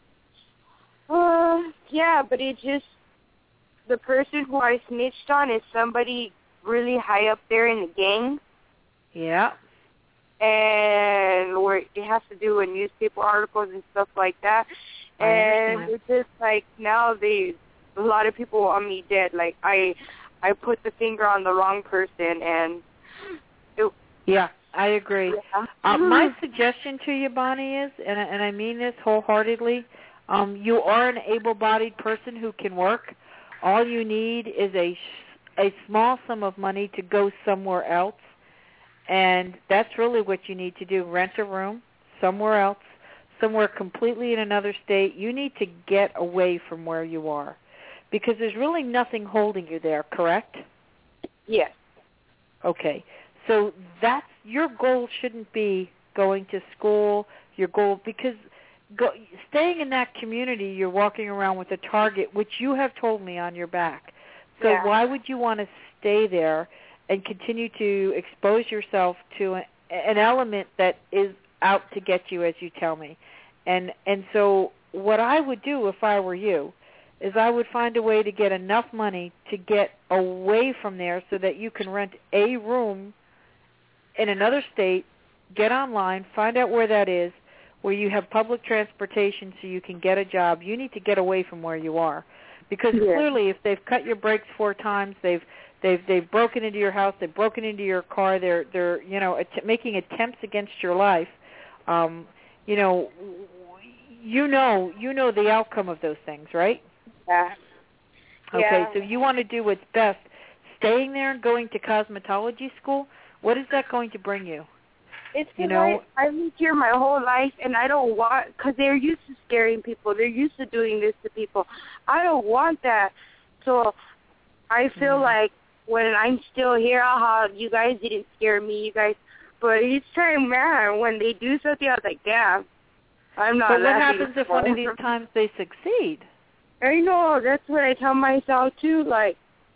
Speaker 5: Uh, yeah, but it just, the person who I snitched on is somebody really high up there in the gang.
Speaker 2: Yeah.
Speaker 5: And where it has to do with newspaper articles and stuff like that.
Speaker 2: I
Speaker 5: and
Speaker 2: understand.
Speaker 5: it's just like now they, a lot of people want me dead. Like I, I put the finger on the wrong person, and it,
Speaker 2: yeah, I agree.
Speaker 5: Yeah.
Speaker 2: Uh, my suggestion to you, Bonnie, is, and, and I mean this wholeheartedly, um, you are an able-bodied person who can work. All you need is a a small sum of money to go somewhere else. And that's really what you need to do. Rent a room somewhere else, somewhere completely in another state. You need to get away from where you are because there's really nothing holding you there, correct?
Speaker 5: Yes.
Speaker 2: Okay. So that's your goal shouldn't be going to school, your goal, because go, staying in that community, you're walking around with a target, which you have told me on your back. So
Speaker 5: Yeah.
Speaker 2: why would you want to stay there and continue to expose yourself to a, an element that is out to get you, as you tell me? And and so what I would do if I were you is I would find a way to get enough money to get away from there so that you can rent a room in another state, get online, find out where that is, where you have public transportation so you can get a job. You need to get away from where you are. Because
Speaker 5: Yeah.
Speaker 2: clearly if they've cut your brakes four times, they've They've they've broken into your house. They've broken into your car. They're they're you know att- making attempts against your life. Um, you know, you know you know the outcome of those things, right?
Speaker 5: Yeah.
Speaker 2: Okay,
Speaker 5: Yeah.
Speaker 2: so you want to do what's best. Staying there and going to cosmetology school, what is that going to bring you?
Speaker 5: It's
Speaker 2: You
Speaker 5: because
Speaker 2: know-
Speaker 5: I, I've lived here my whole life, and I don't want, because they're used to scaring people. They're used to doing this to people. I don't want that. So I feel
Speaker 2: Mhm.
Speaker 5: like when I'm still here, aha, you guys didn't scare me, you guys. But each time, man, when they do something, I was like, damn, I'm not
Speaker 2: But what
Speaker 5: laughing
Speaker 2: happens if
Speaker 5: anymore.
Speaker 2: one of these times they succeed?
Speaker 5: I know, that's what I tell myself, too, like,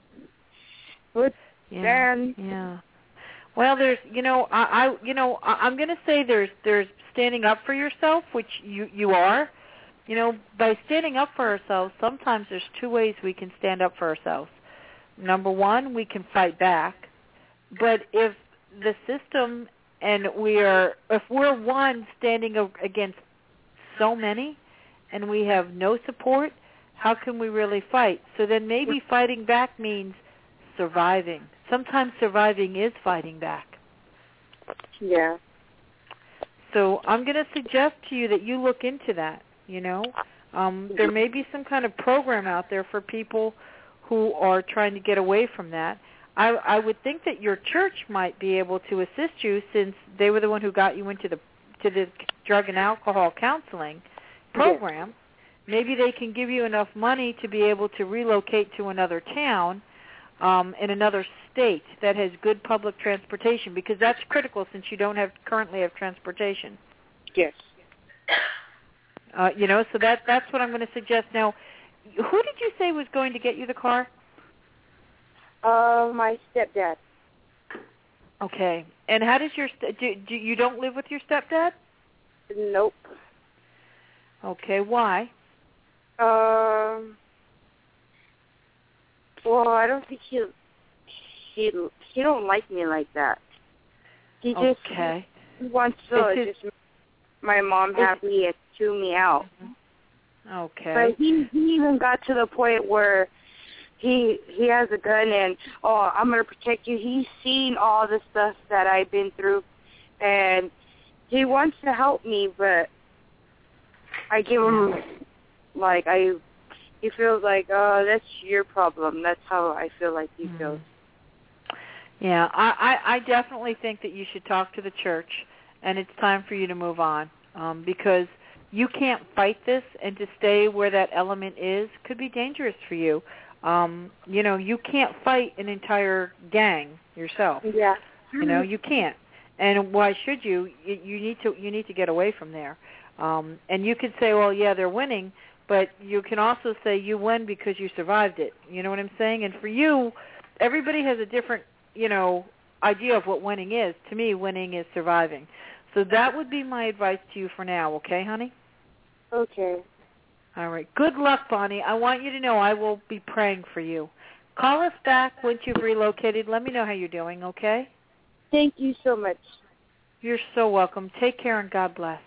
Speaker 5: but
Speaker 2: Yeah.
Speaker 5: then,
Speaker 2: Yeah. Well, there's, you know, I, I you know, I, I'm going to say there's, there's standing up for yourself, which you, you are. You know, by standing up for ourselves, sometimes there's two ways we can stand up for ourselves. Number one, we can fight back. But if the system and we are, if we're one standing against so many, and we have no support, how can we really fight? So then maybe fighting back means surviving. Sometimes surviving is fighting back.
Speaker 5: yeah.
Speaker 2: So I'm going to suggest to you that you look into that, you know. Um, there may be some kind of program out there for people who are trying to get away from that. I, I would think that your church might be able to assist you since they were the one who got you into the to the drug and alcohol counseling program. Maybe they can give you enough money to be able to relocate to another town um, in another state that has good public transportation, because that's critical since you don't have currently have transportation.
Speaker 5: Yes.
Speaker 2: Uh, you know, so that that's what I'm going to suggest. Now, who did you say was going to get you the car?
Speaker 5: Uh, my stepdad.
Speaker 2: Okay. And how does your st- do, do you don't live with your stepdad?
Speaker 5: Nope.
Speaker 2: Okay. Why?
Speaker 5: Um. Well, I don't think he he he don't like me like that. He just
Speaker 2: Okay.
Speaker 5: wants to
Speaker 2: Is his-
Speaker 5: just make my mom happy and chew me out.
Speaker 2: Okay.
Speaker 5: But he he even got to the point where he he has a gun and, oh, I'm gonna protect you. He's seen all the stuff that I've been through, and he wants to help me, but I give him like I. He feels like, oh, that's your problem. That's how I feel like he
Speaker 2: Mm-hmm.
Speaker 5: feels.
Speaker 2: Yeah, I, I, I definitely think that you should talk to the church, and it's time for you to move on, um, because you can't fight this, and to stay where that element is could be dangerous for you. Um, you know, you can't fight an entire gang yourself.
Speaker 5: Yeah.
Speaker 2: You know, you can't. And why should you? You, you need to you need to get away from there. Um, and you could say, well, yeah, they're winning, but you can also say you win because you survived it. You know what I'm saying? And for you, everybody has a different, you know, idea of what winning is. To me, winning is surviving. So that would be my advice to you for now, okay, honey?
Speaker 5: Okay.
Speaker 2: All right. Good luck, Bonnie. I want you to know I will be praying for you. Call us back once you've relocated. Let me know how you're doing, okay?
Speaker 5: Thank you so much.
Speaker 2: You're so welcome. Take care and God bless.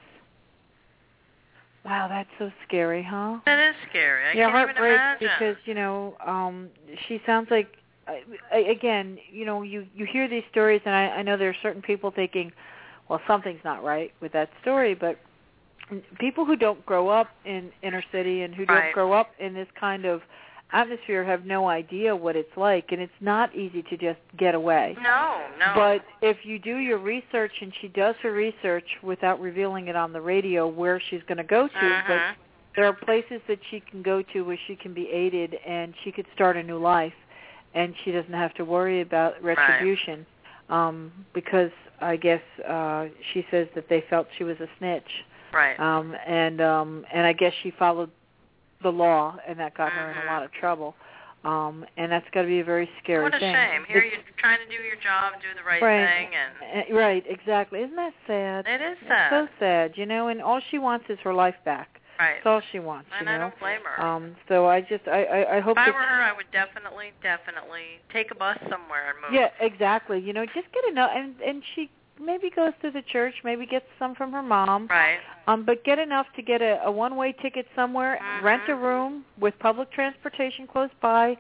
Speaker 2: Wow, that's so scary, huh?
Speaker 3: That is scary. I
Speaker 2: Yeah,
Speaker 3: can't
Speaker 2: heart
Speaker 3: even
Speaker 2: breaks
Speaker 3: imagine.
Speaker 2: because, you know, um, she sounds like, uh, again, you know, you, you hear these stories, and I, I know there are certain people thinking, well, something's not right with that story, but people who don't grow up in inner city and who don't
Speaker 3: Right.
Speaker 2: grow up in this kind of atmosphere have no idea what it's like, and it's not easy to just get away.
Speaker 3: No, no.
Speaker 2: But if you do your research, and she does her research without revealing it on the radio where she's going to go to,
Speaker 3: Mhm.
Speaker 2: but there are places that she can go to where she can be aided and she could start a new life, and she doesn't have to worry about retribution. Right. Um, because I guess uh, she says that they felt she was a snitch.
Speaker 3: Right.
Speaker 2: Um, and um, and I guess she followed the law, and that got
Speaker 3: mm-hmm.
Speaker 2: her in a lot of trouble. Um, and that's got to be a very scary
Speaker 3: what a
Speaker 2: thing.
Speaker 3: shame. Here you're trying to do your job, do the right,
Speaker 2: right.
Speaker 3: thing, and
Speaker 2: Uh, right, exactly. Isn't that sad?
Speaker 3: it is
Speaker 2: It's
Speaker 3: sad.
Speaker 2: so sad, you know. And all she wants is her life back.
Speaker 3: Right.
Speaker 2: That's all she wants,
Speaker 3: and
Speaker 2: you
Speaker 3: I
Speaker 2: know.
Speaker 3: don't blame her.
Speaker 2: Um, so I just, I, I, I hope.
Speaker 3: If I
Speaker 2: that
Speaker 3: were her, I would definitely, definitely take a bus somewhere and move.
Speaker 2: Yeah, exactly. You know, just get enough, and and she maybe goes to the church, maybe gets some from her mom.
Speaker 3: Right.
Speaker 2: Um, but get enough to get a, a one-way ticket somewhere,
Speaker 3: mm-hmm.
Speaker 2: rent a room with public transportation close by,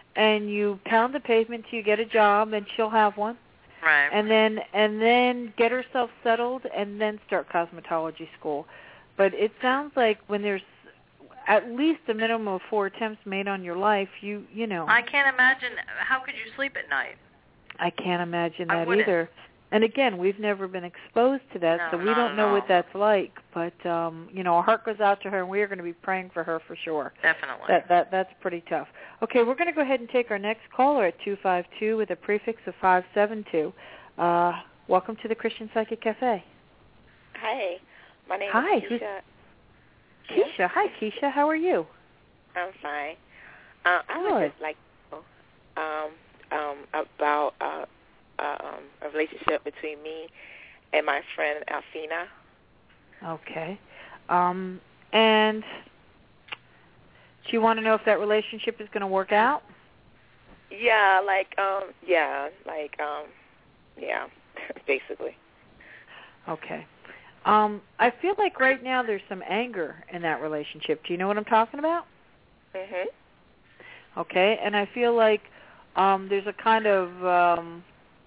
Speaker 2: and you pound the pavement till you get a job, and she'll have one.
Speaker 3: Right.
Speaker 2: And then and then get herself settled, and then start cosmetology school. But it sounds like when there's at least a minimum of four attempts made on your life, you you know.
Speaker 3: I can't imagine. How could you sleep at night?
Speaker 2: I can't imagine
Speaker 3: I
Speaker 2: that
Speaker 3: wouldn't.
Speaker 2: either. And again, we've never been exposed to that,
Speaker 3: No,
Speaker 2: so we
Speaker 3: not
Speaker 2: don't
Speaker 3: at
Speaker 2: know
Speaker 3: all.
Speaker 2: what that's like. But um, you know, our heart goes out to her, and we are going to be praying for her for sure.
Speaker 3: Definitely.
Speaker 2: That that that's pretty tough. Okay, we're going to go ahead and take our next caller at two five two with a prefix of five seven two. Uh, welcome to the Christian Psychic Cafe.
Speaker 6: Hi, my name
Speaker 2: Hi,
Speaker 6: is
Speaker 2: who's-
Speaker 6: Keisha.
Speaker 2: Keisha. Hi, Keisha. How are you?
Speaker 6: I'm fine. Uh, I would
Speaker 2: Good.
Speaker 6: just like to know um, um, about uh, um, a relationship between me and my friend Alfina.
Speaker 2: Okay. Um, and do you want to know if that relationship is going to work out?
Speaker 6: Yeah, like um, yeah, like um, yeah, basically.
Speaker 2: Okay. Um, I feel like right now there's some anger in that relationship. Do you know what I'm talking about?
Speaker 6: Mhm.
Speaker 2: Okay, and I feel like um, there's a kind of um,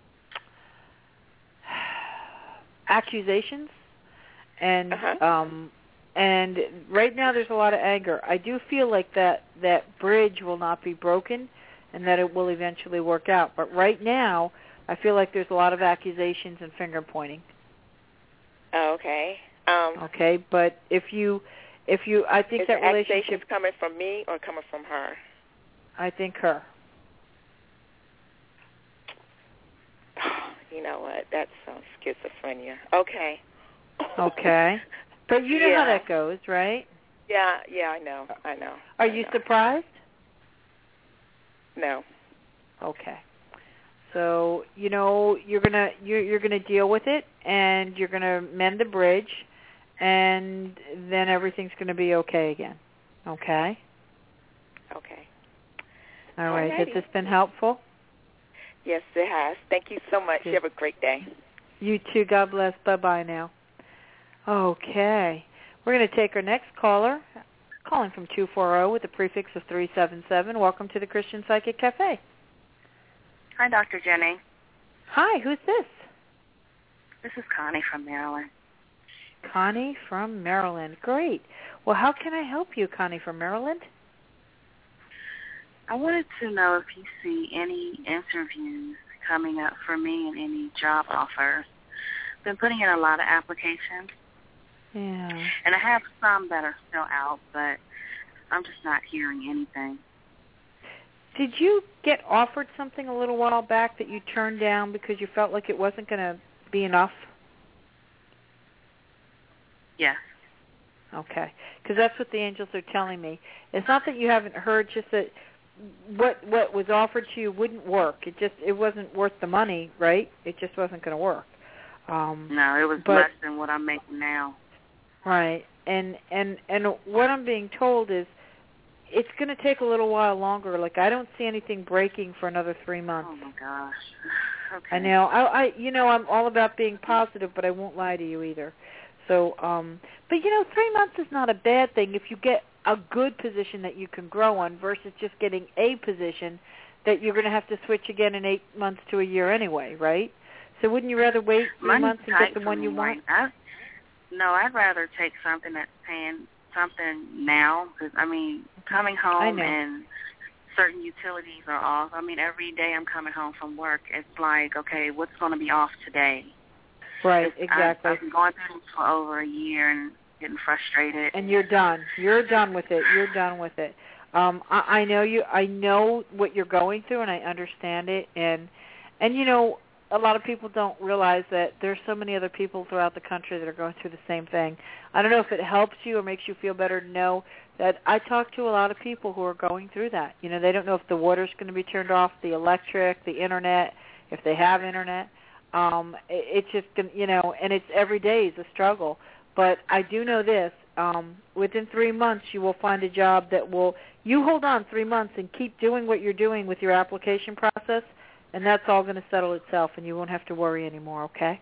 Speaker 2: accusations, and
Speaker 6: Uh-huh.
Speaker 2: um, and right now there's a lot of anger. I do feel like that that bridge will not be broken, and that it will eventually work out. But right now, I feel like there's a lot of accusations and finger pointing.
Speaker 6: Oh, okay. Um,
Speaker 2: Okay, but if you, if you, I think
Speaker 6: is
Speaker 2: that
Speaker 6: the accusations
Speaker 2: relationship.
Speaker 6: coming from me or coming from her?
Speaker 2: I think her.
Speaker 6: You know what? That sounds schizophrenia. Okay.
Speaker 2: Okay, but you know
Speaker 6: Yeah.
Speaker 2: how that goes, right?
Speaker 6: Yeah, yeah, I know. I know.
Speaker 2: Are
Speaker 6: I
Speaker 2: you
Speaker 6: know.
Speaker 2: surprised?
Speaker 6: No.
Speaker 2: Okay. So you know you're gonna you're, you're gonna deal with it, and you're gonna mend the bridge, and then everything's gonna be okay again. Okay.
Speaker 6: Okay.
Speaker 2: All right. Has
Speaker 6: Alrighty.
Speaker 2: this been helpful?
Speaker 6: Yes, it has. Thank you so much. You have a great day.
Speaker 2: You too. God bless. Bye bye now. Okay. We're going to take our next caller, calling from two four zero with a prefix of three seven seven. Welcome to the Christian Psychic Cafe.
Speaker 7: Hi, Doctor Jenny.
Speaker 2: Hi, who's this?
Speaker 7: This is Connie from Maryland.
Speaker 2: Connie from Maryland. Great. Well, how can I help you, Connie from Maryland?
Speaker 7: I wanted to know if you see any interviews coming up for me and any job offers. Been putting in a lot of applications,
Speaker 2: Yeah.
Speaker 7: and I have some that are still out, but I'm just not hearing anything.
Speaker 2: Did you get offered something a little while back that you turned down because you felt like it wasn't going to be enough?
Speaker 7: Yes.
Speaker 2: Okay. Because that's what the angels are telling me. It's not that you haven't heard, just that what what was offered to you wouldn't work. It just it wasn't worth the money, right? It just wasn't going to work. Um,
Speaker 7: No, it was
Speaker 2: but,
Speaker 7: less than what I'm making now.
Speaker 2: Right. And and and what I'm being told is it's going to take a little while longer. Like I don't see anything breaking for another three months.
Speaker 7: Oh my gosh. Okay.
Speaker 2: I know. I, I you know I'm all about being positive, but I won't lie to you either. So, um, but you know, three months is not a bad thing if you get a good position that you can grow on versus just getting a position that you're going to have to switch again in eight months to a year anyway, right? So wouldn't you rather wait three
Speaker 7: Money's
Speaker 2: months and
Speaker 7: tight
Speaker 2: get the
Speaker 7: for
Speaker 2: one
Speaker 7: me
Speaker 2: you
Speaker 7: right
Speaker 2: want?
Speaker 7: now. No, I'd rather take something that's paying something now. Because I mean, coming home
Speaker 2: know.
Speaker 7: and certain utilities are off. I mean, every day I'm coming home from work, it's like, okay, what's going to be off today?
Speaker 2: Right,
Speaker 7: It's-
Speaker 2: exactly.
Speaker 7: I, I've been going through this for over a year and getting frustrated.
Speaker 2: And you're done. You're done with it. You're done with it. Um, I, I know you. I know what you're going through, and I understand it. And and you know, a lot of people don't realize that there's so many other people throughout the country that are going through the same thing. I don't know if it helps you or makes you feel better to know that I talk to a lot of people who are going through that. You know, they don't know if the water's going to be turned off, the electric, the internet, if they have internet. Um, it, it's just, you know, and it's every day is a struggle. But I do know this, um, within three months you will find a job that will, you hold on three months and keep doing what you're doing with your application process, and that's all going to settle itself, and you won't have to worry anymore, okay?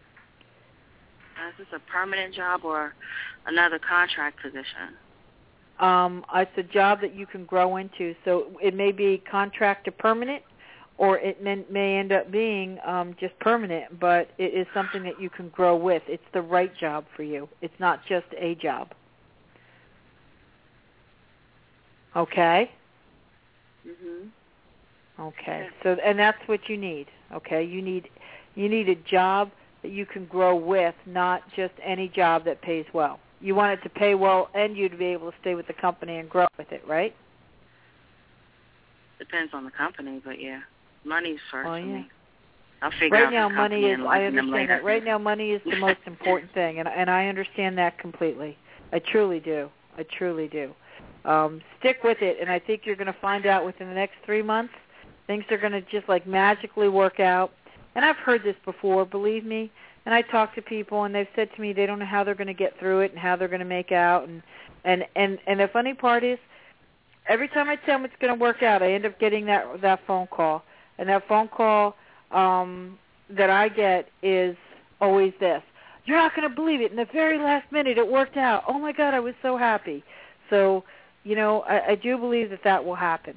Speaker 7: Is this a permanent job or another contract position?
Speaker 2: um, it's a job that you can grow into. So it may be contract to permanent, or it may, may end up being um, just permanent, but it is something that you can grow with. It's the right job for you. It's not just a job. Okay?
Speaker 7: Mhm.
Speaker 2: Okay. So and that's what you need. Okay? You need you need a job that you can grow with, not just any job that pays well. You want it to pay well and you to be able to stay with the company and grow with it, right?
Speaker 7: Depends on the company, but yeah. Money's first
Speaker 2: Oh,
Speaker 7: for
Speaker 2: yeah.
Speaker 7: me. I'll figure
Speaker 2: Right
Speaker 7: out
Speaker 2: now,
Speaker 7: the
Speaker 2: money
Speaker 7: company
Speaker 2: is.
Speaker 7: and
Speaker 2: I
Speaker 7: liking them
Speaker 2: understand
Speaker 7: later.
Speaker 2: that. Right now, money is the most important thing, and and I understand that completely. I truly do. I truly do. Um, stick with it, and I think you're going to find out within the next three months, things are going to just like magically work out. And I've heard this before, believe me. And I talk to people, and they've said to me they don't know how they're going to get through it and how they're going to make out. And and and and the funny part is, every time I tell them it's going to work out, I end up getting that that phone call. And that phone call um, that I get is always this: "You're not going to believe it. In the very last minute, it worked out. Oh my God, I was so happy." So, you know, I, I do believe that that will happen.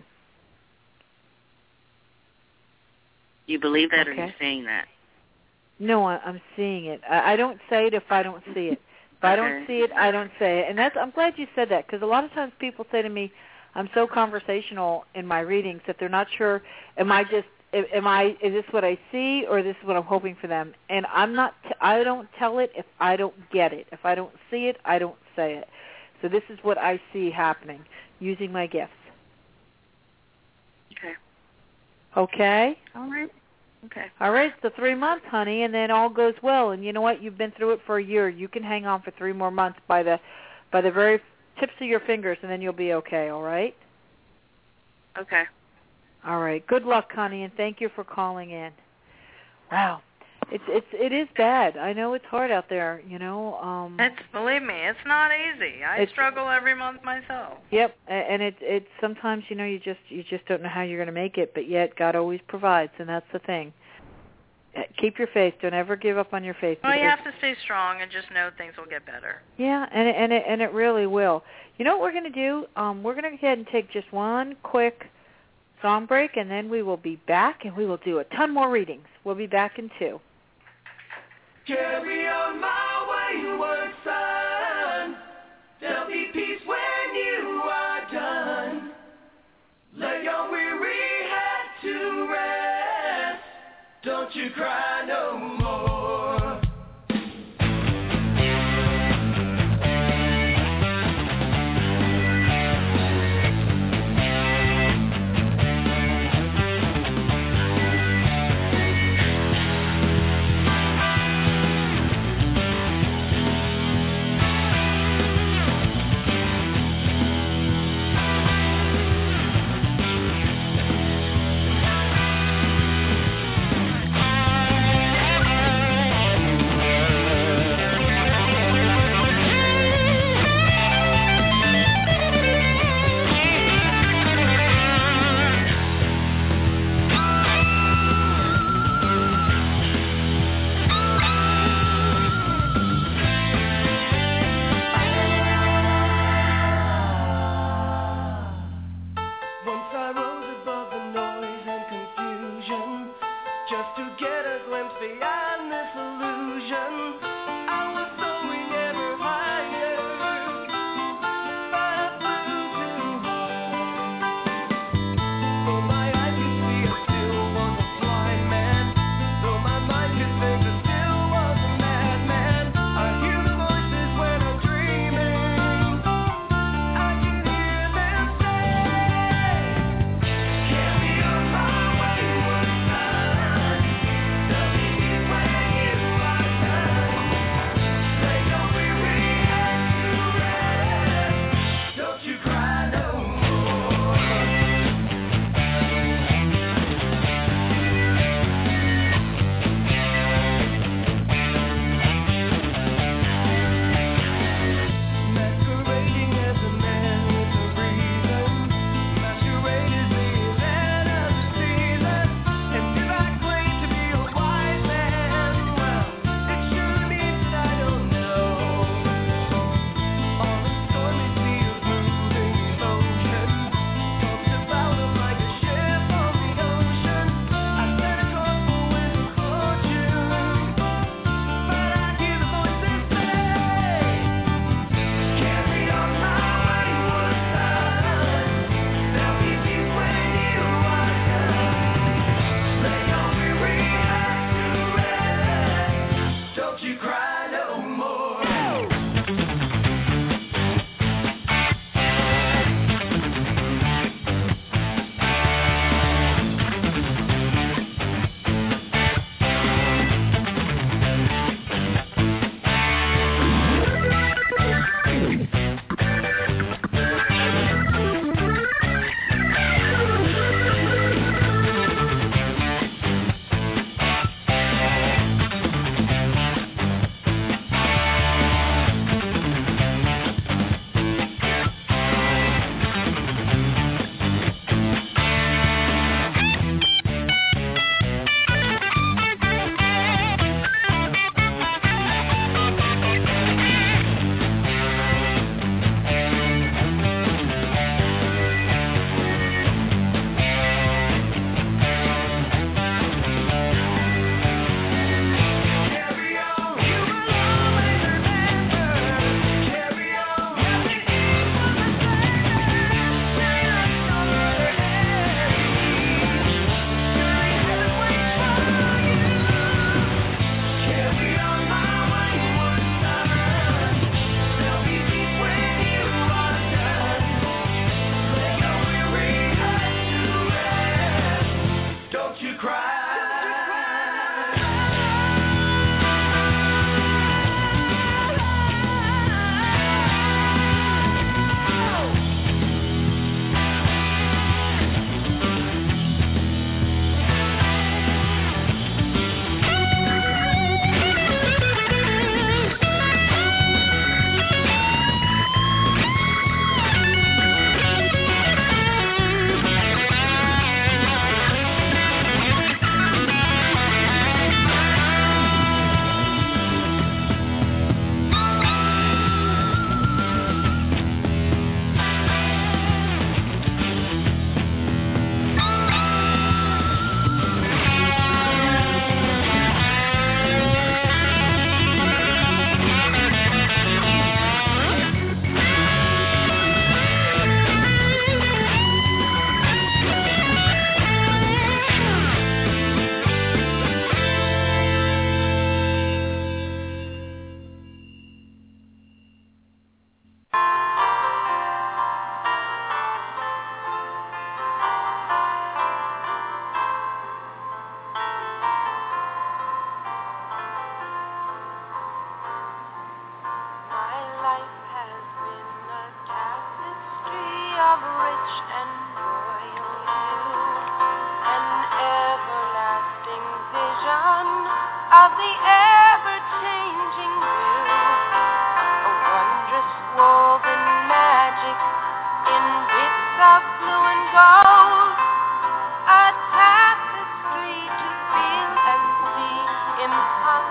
Speaker 7: You believe that,
Speaker 2: Okay.
Speaker 7: or you're saying that?
Speaker 2: No, I, I'm seeing it. I, I don't say it if I don't see it. If I don't
Speaker 7: Okay.
Speaker 2: see it, I don't say it. And that's. I'm glad you said that, because a lot of times people say to me, I'm so conversational in my readings that they're not sure, am I just, am I, is this what I see, or is this what I'm hoping for them? And I'm not, t- I don't tell it if I don't get it. If I don't see it, I don't say it. So this is what I see happening using my gifts.
Speaker 7: Okay.
Speaker 2: Okay?
Speaker 7: All right. Okay.
Speaker 2: All right, it's the three months, honey, and then all goes well. And you know what? You've been through it for a year. You can hang on for three more months by the, by the very tips of your fingers, and then you'll be okay, all right?
Speaker 7: Okay.
Speaker 2: All right. Good luck, honey, and thank you for calling in. Wow. It's it's it is bad. I know it's hard out there, you know. Um
Speaker 3: It's believe me, it's not easy. I
Speaker 2: It's-
Speaker 3: struggle every month myself.
Speaker 2: Yep, a- and it it sometimes, you know, you just you just don't know how you're going to make it, but yet God always provides, and that's the thing. Uh, Keep your faith. Don't ever give up on your faith.
Speaker 3: Well, you
Speaker 2: because-
Speaker 3: have to stay strong and just know things will get better.
Speaker 2: Yeah, and it, and it and it really will. You know what we're going to do? Um, we're going to go ahead and take just one quick song break, and then we will be back, and we will do a ton more readings. We'll be back in two.
Speaker 8: Carry on my wayward son. There'll be peace when you are done. Let your weary head to rest. Don't you cry no more. Once I rose above the noise and confusion, just to get a glimpse beyond this illusion. I was soaring ever higher, but I flew too high. Though my eyes could see, I still was a blind man. Though my mind could think, I still was a madman. I hear the voices when I'm dreaming. I can hear them say, carry on my wayward son. There'll be peace when you are done.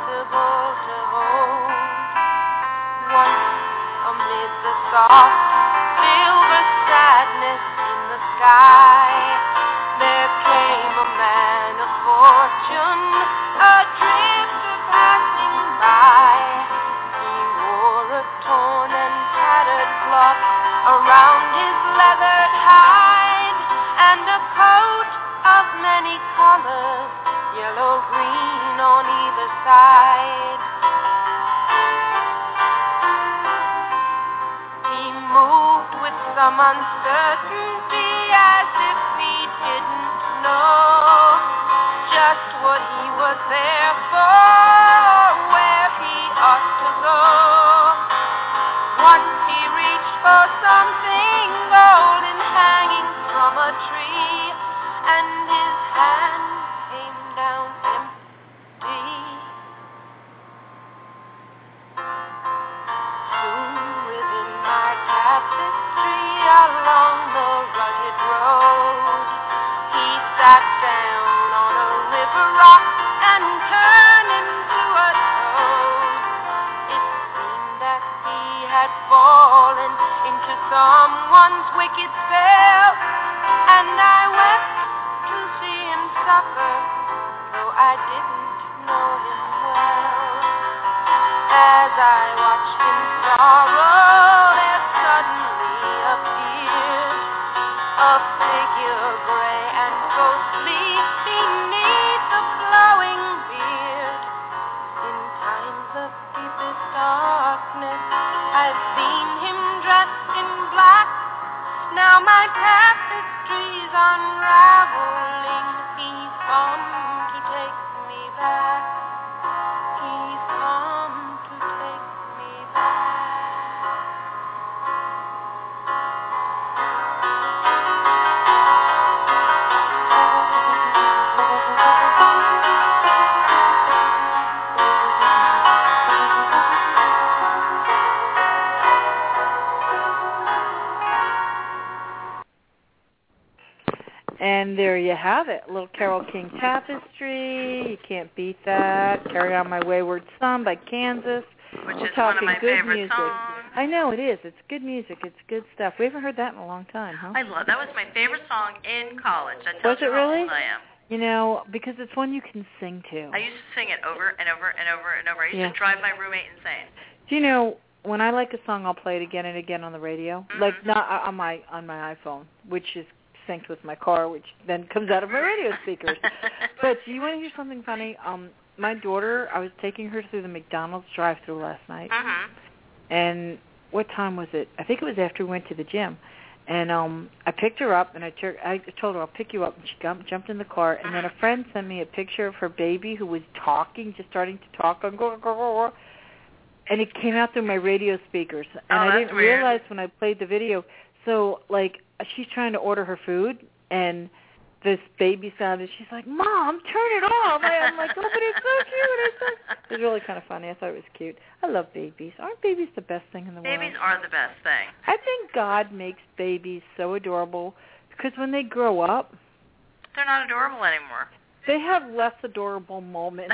Speaker 9: impossible to hold. Once amid the soft silver sadness in the sky, there came a man of fortune, a drifter passing by. He wore a torn and tattered cloth around his leathered hide, and a coat of many colors, yellow, green on either side. He moved with some uncertainty, as if he didn't know just what he was there for, where he ought to go. Once he reached for something golden hanging from a tree, and his hand came down empty. Soon within my tapestry along the rugged road, he sat down on a river rock and turned into a toad. It seemed that he had fallen into someone's wicked spell, and I wept to see him suffer, though I didn't know him well. As I watched in sorrow, there suddenly appeared a figure gray and ghostly beneath the flowing beard. In times of deepest darkness, I've seen him dressed in black. Now my tapestry's unraveling. He's come to take me back. He's come to take me back.
Speaker 2: And there you have it, Little Carole King Tapestry. You can't beat that. Carry On My Wayward Son by Kansas.
Speaker 3: Which
Speaker 2: We're
Speaker 3: is one of
Speaker 2: talking
Speaker 3: my
Speaker 2: good
Speaker 3: favorite
Speaker 2: music.
Speaker 3: songs.
Speaker 2: I know it is. It's good music. It's good stuff. We haven't heard that in a long time, huh?
Speaker 3: I love that. Was my favorite song in college. That tells
Speaker 2: Was it
Speaker 3: you how
Speaker 2: really?
Speaker 3: old I am.
Speaker 2: You know, because it's one you can sing to.
Speaker 3: I used to sing it over and over and over and over. I used
Speaker 2: Yeah.
Speaker 3: to drive my roommate insane.
Speaker 2: Do you know, when I like a song, I'll play it again and again on the radio.
Speaker 3: Mm-hmm.
Speaker 2: Like not on my on my iPhone, which is synced with my car, which then comes out of my radio speakers. But do you want to hear something funny? Um, my daughter, I was taking her through the McDonald's drive-thru last night,
Speaker 3: Mm-hmm.
Speaker 2: and what time was it? I think it was after we went to the gym. And um, I picked her up, and I, tur- I told her, I'll pick you up. And she got, jumped in the car. And then a friend sent me a picture of her baby who was talking, just starting to talk. And it came out through my radio speakers. And
Speaker 3: Oh,
Speaker 2: I
Speaker 3: that's
Speaker 2: didn't
Speaker 3: weird.
Speaker 2: realize when I played the video. So, like, she's trying to order her food, and this baby sounded, she's like, Mom, turn it off. I, I'm like, oh, but it's so cute. It's so... It was really kind of funny. I thought it was cute. I love babies. Aren't babies the best thing in the world?
Speaker 3: Babies are the best thing.
Speaker 2: I think God makes babies so adorable because when they grow up,
Speaker 3: They're not adorable anymore.
Speaker 2: they have less adorable moments.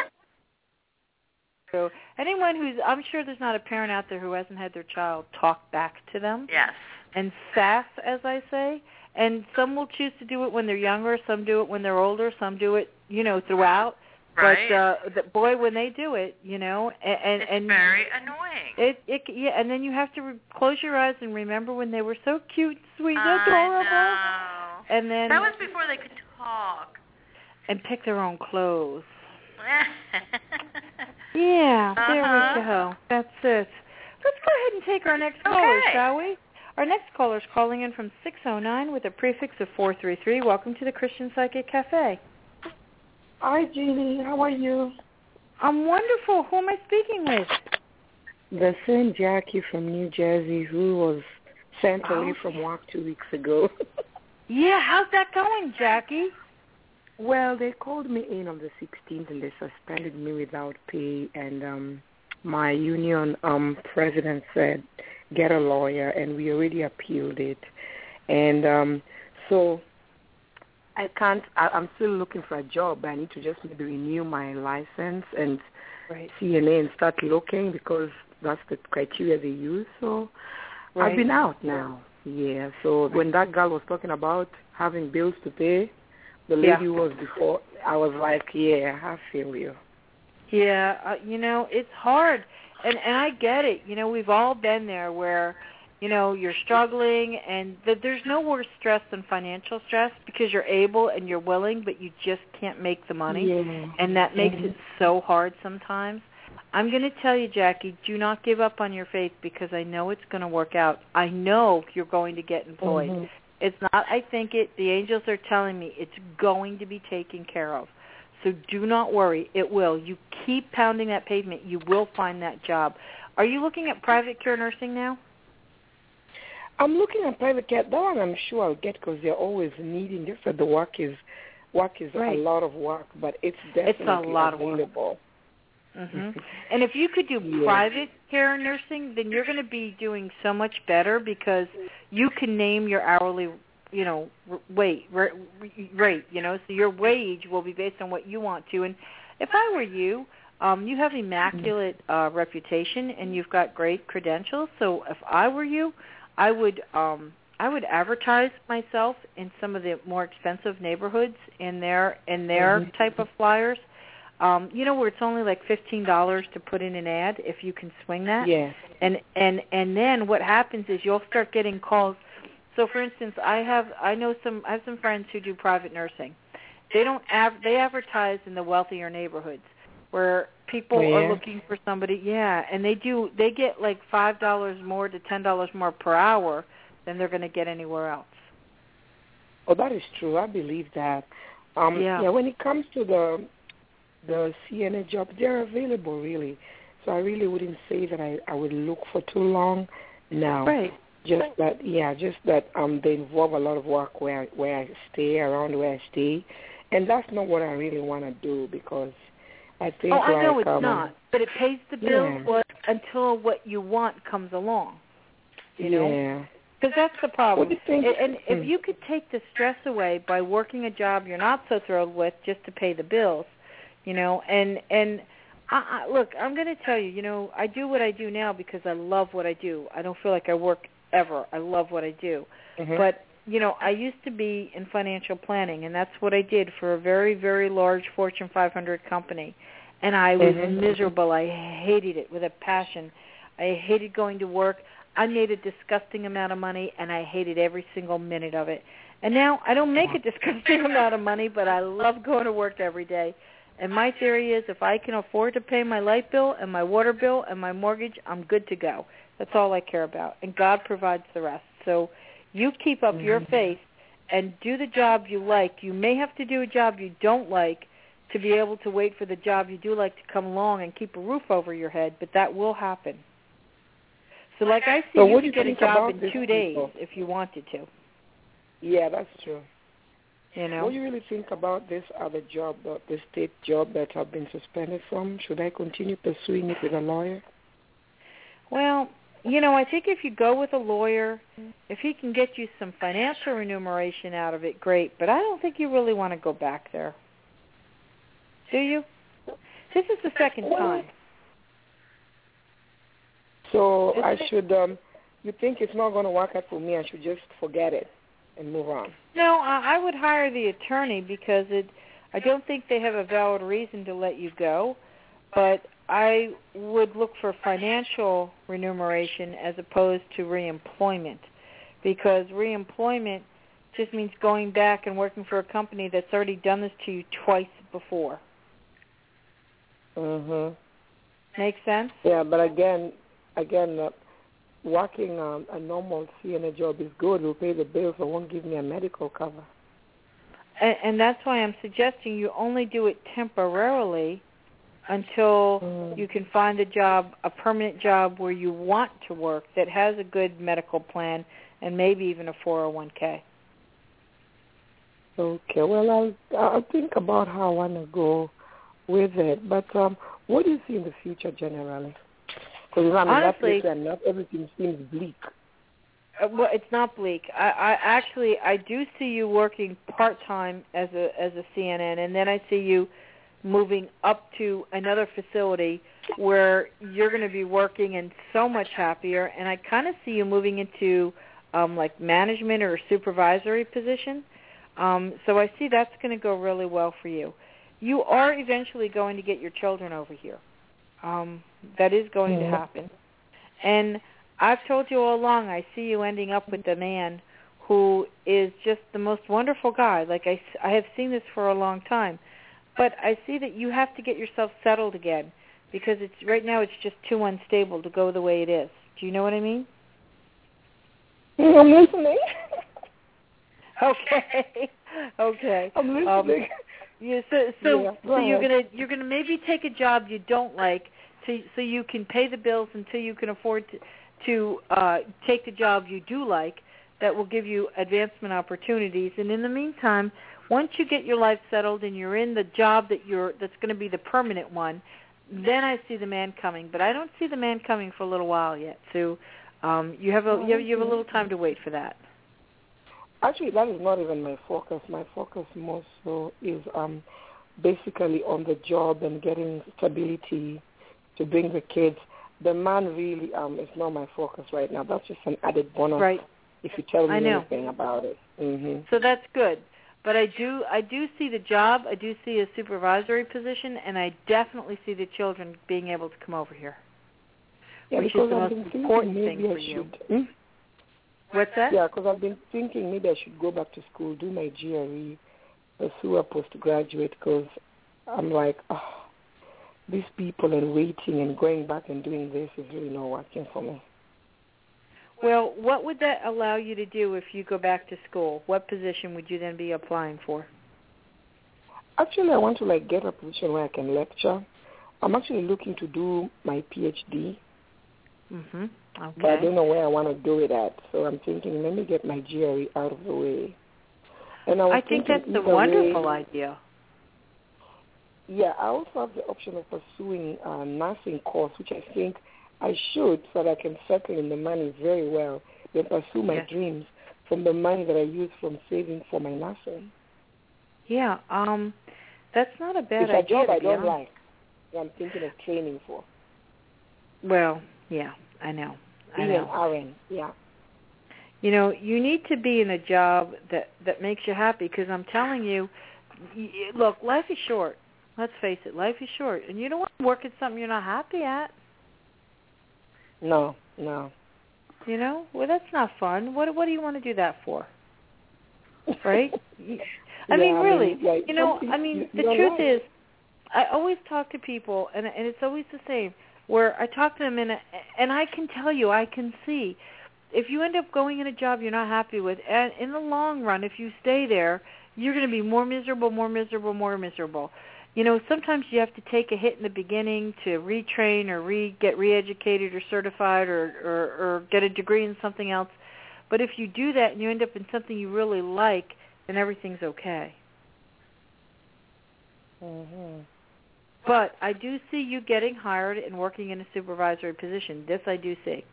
Speaker 2: So anyone who's, I'm sure there's not a parent out there who hasn't had their child talk back to them.
Speaker 3: Yes.
Speaker 2: And sass, as I say. And some will choose to do it when they're younger. Some do it when they're older. Some do it, you know, throughout.
Speaker 3: Right.
Speaker 2: But uh, the, boy, when they do it, you know, and and,
Speaker 3: it's
Speaker 2: and
Speaker 3: very annoying.
Speaker 2: It, it, yeah, and then you have to re- close your eyes and remember when they were so cute, sweet,
Speaker 3: I
Speaker 2: adorable.
Speaker 3: know.
Speaker 2: And then
Speaker 3: That was before they could talk.
Speaker 2: and pick their own clothes. Yeah,
Speaker 3: Uh-huh.
Speaker 2: there we go. That's it. Let's go ahead and take our next caller,
Speaker 3: Okay.
Speaker 2: shall we? Our next caller is calling in from six oh nine with a prefix of four three three. Welcome to the Christian Psychic Cafe.
Speaker 10: Hi, Jeannie. How are you?
Speaker 2: I'm wonderful. Who am I speaking with?
Speaker 10: The same Jackie from New Jersey who was sent
Speaker 2: Oh.
Speaker 10: away from work two weeks ago.
Speaker 2: Yeah, how's that going, Jackie?
Speaker 10: Well, they called me in on the sixteenth and they suspended me without pay. And um, my union um, president said, get a lawyer, and we already appealed it. And um, so I can't. I, I'm still looking for a job, but I need to just maybe renew my license and
Speaker 2: right.
Speaker 10: C N A and start looking because that's the criteria they use. So
Speaker 2: right.
Speaker 10: I've been out now. Yeah. So right. when that girl was talking about having bills to pay, the lady
Speaker 2: yeah.
Speaker 10: was before. I was like, yeah, I feel you.
Speaker 2: Yeah, uh, you know, it's hard, and and I get it. You know, we've all been there where, you know, you're struggling, and that there's no worse stress than financial stress because you're able and you're willing, but you just can't make the money,
Speaker 10: yeah.
Speaker 2: and that makes
Speaker 10: mm-hmm.
Speaker 2: it so hard sometimes. I'm going to tell you, Jackie, do not give up on your faith because I know it's going to work out. I know you're going to get employed.
Speaker 10: Mm-hmm.
Speaker 2: It's not I think it. The angels are telling me it's going to be taken care of. So do not worry. It will. You keep pounding that pavement. You will find that job. Are you looking at private care nursing now?
Speaker 10: I'm looking at private care. That one I'm sure I'll get because they're always needing. Just that the work is work is
Speaker 2: right.
Speaker 10: a lot of work, but it's definitely
Speaker 2: it's a lot
Speaker 10: available.
Speaker 2: Of work. Mm-hmm. And if you could do
Speaker 10: yeah.
Speaker 2: private care nursing, then you're going to be doing so much better because you can name your hourly, you know, wait, rate, you know, so your wage will be based on what you want to. And if I were you, um, you have immaculate uh, reputation and you've got great credentials. So if I were you, I would um, I would advertise myself in some of the more expensive neighborhoods in their in their mm-hmm. type of flyers. Um, you know, where it's only like fifteen dollars to put in an ad if you can swing that.
Speaker 10: Yeah.
Speaker 2: And and and then what happens is you'll start getting calls. So, for instance, I have I know some I have some friends who do private nursing. They don't av- they advertise in the wealthier neighborhoods where people
Speaker 10: oh, yeah.
Speaker 2: are looking for somebody. Yeah, and they do they get like five dollars more to ten dollars more per hour than they're going to get anywhere else.
Speaker 10: Oh, that is true. I believe that. Um,
Speaker 2: yeah.
Speaker 10: yeah. When it comes to the the C N A jobs, they're available really. So I really wouldn't say that I, I would look for too long now.
Speaker 2: Right.
Speaker 10: Just that, yeah, just that um, they involve a lot of work where where I stay, around where I stay, and that's not what I really want to do because I think
Speaker 2: oh,
Speaker 10: like
Speaker 2: I know it's
Speaker 10: um,
Speaker 2: not, but it pays the bills
Speaker 10: yeah.
Speaker 2: what, until what you want comes along. You know?
Speaker 10: Yeah.
Speaker 2: Because that's the problem.
Speaker 10: What do you think?
Speaker 2: And, and if
Speaker 10: hmm.
Speaker 2: you could take the stress away by working a job you're not so thrilled with just to pay the bills, you know, and and. I, I, look, I'm going to tell you, you know, I do what I do now because I love what I do. I don't feel like I work ever. I love what I do.
Speaker 10: Mm-hmm.
Speaker 2: But, you know, I used to be in financial planning, and that's what I did for a very, very large Fortune five hundred company. And I was
Speaker 10: mm-hmm.
Speaker 2: miserable. I hated it with a passion. I hated going to work. I made a disgusting amount of money, and I hated every single minute of it. And now I don't make a disgusting amount of money, but I love going to work every day. And my theory is if I can afford to pay my light bill and my water bill and my mortgage, I'm good to go. That's all I care about. And God provides the rest. So you keep up mm-hmm. your faith and do the job you like. You may have to do a job you don't like to be able to wait for the job you do like to come along and keep a roof over your head, but that will happen. So like I see,
Speaker 10: so
Speaker 2: you
Speaker 10: could
Speaker 2: get a job in two days
Speaker 10: people?
Speaker 2: if you wanted to.
Speaker 10: Yeah, that's true.
Speaker 2: You know?
Speaker 10: What do you really think about this other job, uh, the state job that I've been suspended from? Should I continue pursuing it with a lawyer?
Speaker 2: Well, you know, I think if you go with a lawyer, if he can get you some financial remuneration out of it, great. But I don't think you really want to go back there. Do you? This is the second time.
Speaker 10: So
Speaker 2: Isn't
Speaker 10: I
Speaker 2: it?
Speaker 10: should, um, you think it's not going to work out for me, I should just forget it and move on?
Speaker 2: No, I would hire the attorney because it. I don't think they have a valid reason to let you go, but I would look for financial remuneration as opposed to reemployment because reemployment just means going back and working for a company that's already done this to you twice before.
Speaker 10: Mhm.
Speaker 2: Make sense?
Speaker 10: Yeah, but again, again, uh, working um, a normal C N A job is good. It will pay the bills, but won't give me a medical cover.
Speaker 2: And, and that's why I'm suggesting you only do it temporarily until mm. you can find a job, a permanent job where you want to work that has a good medical plan and maybe even a four oh one k.
Speaker 10: Okay, well, I'll, I'll think about how I want to go with it. But um, what do you see in the future generally? Because I mean,
Speaker 2: honestly,
Speaker 10: that place, not everything seems bleak.
Speaker 2: Uh, well, it's not bleak. I, I actually I do see you working part time as a as a C N N, and then I see you moving up to another facility where you're going to be working and so much happier. And I kind of see you moving into um, like management or a supervisory position. Um, so I see that's going to go really well for you. You are eventually going to get your children over here. Um, that is going
Speaker 10: mm-hmm.
Speaker 2: to happen. And I've told you all along, I see you ending up with a man who is just the most wonderful guy. Like I, I have seen this for a long time. But I see that you have to get yourself settled again because it's right now it's just too unstable to go the way it is. Do you know what I mean?
Speaker 10: I'm listening.
Speaker 2: Okay. Okay.
Speaker 10: I'm listening.
Speaker 2: Um, yeah, so so,
Speaker 10: yeah,
Speaker 2: so
Speaker 10: ahead.
Speaker 2: you're gonna you're gonna maybe take a job you don't like so so you can pay the bills until you can afford to to uh, take the job you do like that will give you advancement opportunities. And in the meantime, once you get your life settled and you're in the job that you're that's going to be the permanent one, then I see the man coming. But I don't see the man coming for a little while yet. So um, you have a you have, you have a little time to wait for that.
Speaker 10: Actually, that is not even my focus. My focus more so is um, basically on the job and getting stability to bring the kids. The man really um, is not my focus right now. That's just an added bonus.
Speaker 2: Right.
Speaker 10: If you tell me
Speaker 2: I know.
Speaker 10: anything about it. Mm-hmm.
Speaker 2: So that's good. But I do I do see the job. I do see a supervisory position, and I definitely see the children being able to come over here,
Speaker 10: yeah,
Speaker 2: which
Speaker 10: because
Speaker 2: is the
Speaker 10: I've
Speaker 2: most
Speaker 10: been
Speaker 2: important
Speaker 10: thinking
Speaker 2: thing
Speaker 10: maybe
Speaker 2: for
Speaker 10: I
Speaker 2: you.
Speaker 10: should, hmm?
Speaker 2: What's that?
Speaker 10: Yeah, because I've been thinking maybe I should go back to school, do my G R E, pursue a postgraduate, because I'm like, oh, these people and waiting and going back and doing this is really not working for me.
Speaker 2: Well, what would that allow you to do if you go back to school? What position would you then be applying for?
Speaker 10: Actually, I want to like get a position where I can lecture. I'm actually looking to do my P H D.
Speaker 2: Mhm. Okay.
Speaker 10: But I don't know where I want to do it at. So I'm thinking, let me get my G R E out of the way. And I, was
Speaker 2: I think that's a
Speaker 10: either
Speaker 2: wonderful
Speaker 10: way,
Speaker 2: idea.
Speaker 10: Yeah, I also have the option of pursuing a nursing course, which I think I should, so that I can settle in the money very well, then pursue my
Speaker 2: Yes.
Speaker 10: dreams from the money that I use from saving for my nursing.
Speaker 2: Yeah, um, that's not a bad
Speaker 10: it's
Speaker 2: idea.
Speaker 10: a job I
Speaker 2: to be
Speaker 10: don't
Speaker 2: honest.
Speaker 10: like. That I'm thinking of training for.
Speaker 2: Well, yeah, I know. I
Speaker 10: Being
Speaker 2: know.
Speaker 10: an R N, yeah.
Speaker 2: You know, you need to be in a job that that makes you happy. Because I'm telling you, y- look, life is short. Let's face it, life is short, and you don't want to work at something you're not happy at.
Speaker 10: No, no.
Speaker 2: You know, well, that's not fun. What what do you want to do that for? Right? I
Speaker 10: Yeah,
Speaker 2: mean,
Speaker 10: I
Speaker 2: really,
Speaker 10: mean, yeah,
Speaker 2: you know,
Speaker 10: something-
Speaker 2: I mean,
Speaker 10: you-
Speaker 2: the
Speaker 10: you're
Speaker 2: truth
Speaker 10: right.
Speaker 2: is, I always talk to people, and and it's always the same. Where I talk to them, and and I can tell you, I can see, if you end up going in a job you're not happy with, and in the long run, if you stay there, you're going to be more miserable, more miserable, more miserable. You know, sometimes you have to take a hit in the beginning to retrain or re get re-educated or certified or, or, or get a degree in something else. But if you do that and you end up in something you really like, then everything's okay.
Speaker 10: Mm-hmm.
Speaker 2: But I do see you getting hired and working in a supervisory position. This I do see.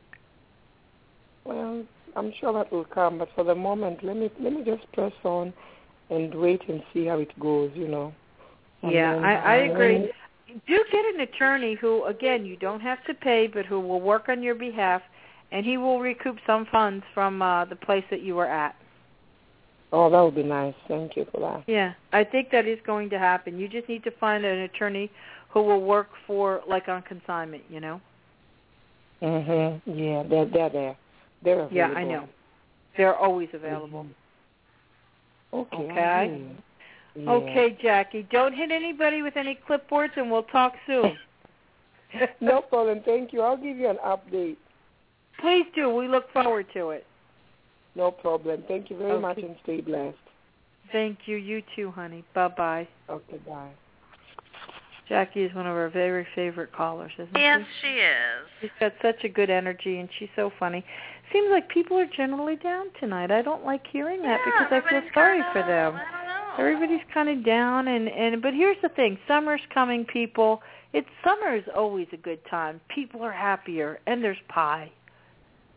Speaker 10: Well, I'm sure that will come, but for the moment, let me let me just press on and wait and see how it goes, you know. And
Speaker 2: Yeah,
Speaker 10: then,
Speaker 2: I, I
Speaker 10: um,
Speaker 2: agree. Do get an attorney who, again, you don't have to pay, but who will work on your behalf, and he will recoup some funds from uh, the place that you were at.
Speaker 10: Oh, that would be nice. Thank you for that.
Speaker 2: Yeah, I think that is going to happen. You just need to find an attorney who will work for, like, on consignment, you know?
Speaker 10: Mhm. Yeah, they're they're there. They're available.
Speaker 2: Yeah, I know. They're always available.
Speaker 10: Mm-hmm. Okay.
Speaker 2: Okay.
Speaker 10: Yeah.
Speaker 2: Okay, Jackie. Don't hit anybody with any clipboards, and we'll talk soon.
Speaker 10: No problem. Thank you. I'll give you an update.
Speaker 2: Please do. We look forward to it.
Speaker 10: No problem. Thank you very
Speaker 2: Okay.
Speaker 10: much, and stay blessed.
Speaker 2: Thank you. You too, honey. Bye-bye.
Speaker 10: Okay, bye.
Speaker 2: Jackie is one of our very favorite callers, isn't
Speaker 3: Yes,
Speaker 2: she?
Speaker 3: she is.
Speaker 2: She's got such a good energy, and she's so funny. Seems like people are generally down tonight. I don't like hearing that
Speaker 3: Yeah,
Speaker 2: because I feel
Speaker 3: everybody's
Speaker 2: sorry
Speaker 3: kinda,
Speaker 2: for them.
Speaker 3: I don't know.
Speaker 2: Everybody's kind of down, and, and but here's the thing. Summer's coming, people. It's summer is always a good time. People are happier, and there's pie.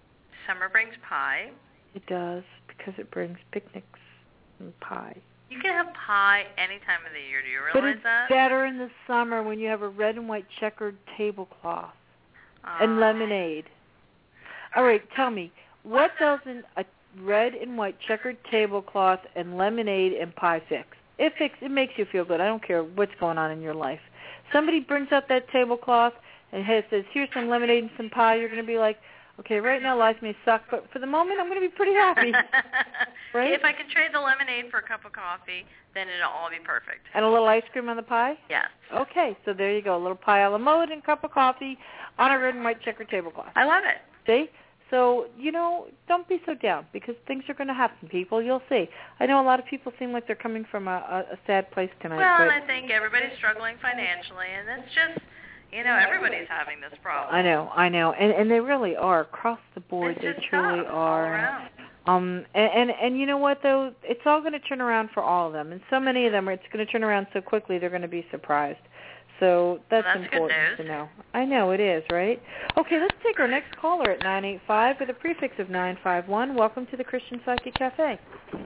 Speaker 3: summer brings pie.
Speaker 2: It does, because it brings picnics and pie.
Speaker 3: You can have pie any time of the year. Do you realize
Speaker 2: but it's
Speaker 3: that?
Speaker 2: better in the summer when you have a red and white checkered tablecloth
Speaker 3: Uh,
Speaker 2: and lemonade. All right, tell me, what doesn't a red and white checkered tablecloth and lemonade and pie fix? It fix. It makes you feel good. I don't care what's going on in your life. Somebody brings out that tablecloth and has, says, here's some lemonade and some pie. You're going to be like, okay, right now life may suck, but for the moment I'm going to be pretty happy. Right?
Speaker 3: If I can trade the lemonade for a cup of coffee, then it'll all be perfect.
Speaker 2: And a little ice cream on the pie?
Speaker 3: Yes.
Speaker 2: Okay, so there you go. A little pie a la mode and a cup of coffee on a red and white checkered tablecloth.
Speaker 3: I love it.
Speaker 2: See? So, you know, don't be so down because things are going to happen, people. You'll see. I know a lot of people seem like they're coming from a, a, a sad place tonight.
Speaker 3: Well,
Speaker 2: but
Speaker 3: and I think everybody's struggling financially, and it's just, you know, everybody's having this problem.
Speaker 2: I know, I know. And and they really are across the board.
Speaker 3: It's
Speaker 2: they
Speaker 3: just
Speaker 2: truly
Speaker 3: tough
Speaker 2: are.
Speaker 3: all around.
Speaker 2: Um, and, and, and you know what, though? It's all going to turn around for all of them. And so many of them, it's going to turn around so quickly they're going to be surprised. So that's,
Speaker 3: well, that's
Speaker 2: important
Speaker 3: good news.
Speaker 2: to know. I know it is, right? Okay, let's take our next caller at nine eight five with a prefix of nine five one. Welcome to the Christian Psychic Cafe.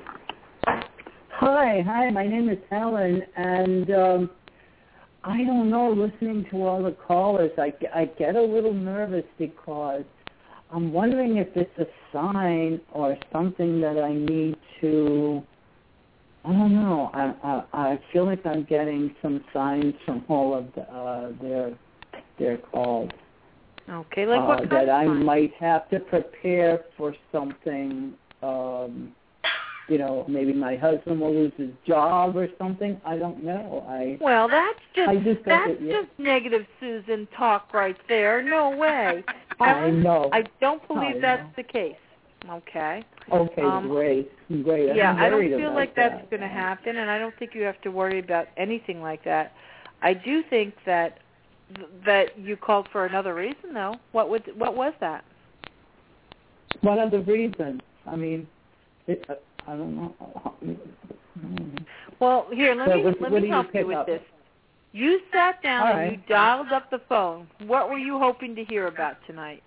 Speaker 11: Hi, hi. My name is Helen, and um, I don't know. Listening to all the callers, I, I get a little nervous because I'm wondering if it's a sign or something that I need to. I don't know. I, I I feel like I'm getting some signs from all of the, uh, their their calls.
Speaker 2: Okay, like what
Speaker 11: uh,
Speaker 2: kind
Speaker 11: that
Speaker 2: of
Speaker 11: I
Speaker 2: sign?
Speaker 11: might have to prepare for something. Um, you know, maybe my husband will lose his job or something. I don't know. I
Speaker 2: well, that's just,
Speaker 11: I just
Speaker 2: that's
Speaker 11: it, yeah.
Speaker 2: just negative Susan talk right there. No way.
Speaker 11: I know.
Speaker 2: I don't believe
Speaker 11: I
Speaker 2: that's
Speaker 11: know.
Speaker 2: the case. Okay.
Speaker 11: Okay,
Speaker 2: Um,
Speaker 11: great, great.
Speaker 2: Yeah,
Speaker 11: I'm
Speaker 2: I don't
Speaker 11: worried
Speaker 2: feel
Speaker 11: about
Speaker 2: like
Speaker 11: that.
Speaker 2: that's going to happen, and I don't think you have to worry about anything like that. I do think that that you called for another reason, though. What would what was that?
Speaker 11: What are the reasons? I mean, it, uh, I don't know.
Speaker 2: Well, here, let
Speaker 11: So
Speaker 2: me
Speaker 11: what-
Speaker 2: let
Speaker 11: what do
Speaker 2: me
Speaker 11: you
Speaker 2: help you
Speaker 11: pick
Speaker 2: with
Speaker 11: up?
Speaker 2: this. You sat down
Speaker 11: All
Speaker 2: and
Speaker 11: right.
Speaker 2: you dialed up the phone. What were you hoping to hear about tonight?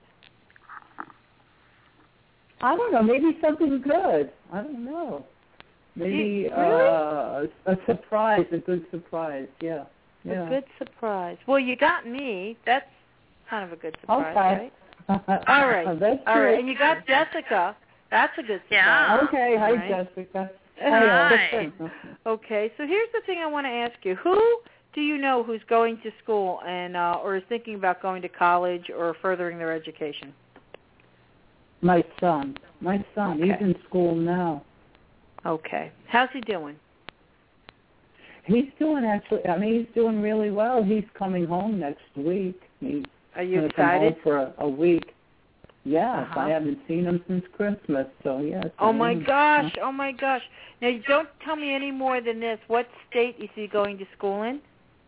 Speaker 11: I don't know. Maybe something good. I don't know. Maybe
Speaker 2: really?
Speaker 11: uh, a surprise, a good surprise. Yeah. yeah.
Speaker 2: A good surprise. Well, you got me. That's kind of a good surprise,
Speaker 11: Okay.
Speaker 2: right? All right.
Speaker 11: That's
Speaker 2: All
Speaker 11: true.
Speaker 2: right. And you got Jessica. That's a good surprise.
Speaker 3: Yeah.
Speaker 11: Okay. Hi,
Speaker 2: Right.
Speaker 11: Jessica.
Speaker 3: Hi.
Speaker 2: Okay. So here's the thing I want to ask you. Who do you know who's going to school and uh, or is thinking about going to college or furthering their education?
Speaker 11: My son. My son.
Speaker 2: Okay.
Speaker 11: He's in school now.
Speaker 2: Okay. How's he doing?
Speaker 11: He's doing actually. I mean, he's doing really well. He's coming home next week. He's
Speaker 2: Are you
Speaker 11: going to come home
Speaker 2: excited?
Speaker 11: for a, a week. Yes,
Speaker 2: Uh-huh.
Speaker 11: I haven't seen him since Christmas. So yes.
Speaker 2: Oh
Speaker 11: I
Speaker 2: my
Speaker 11: am.
Speaker 2: gosh! Oh my gosh! Now you don't tell me any more than this. What state is he going to school in?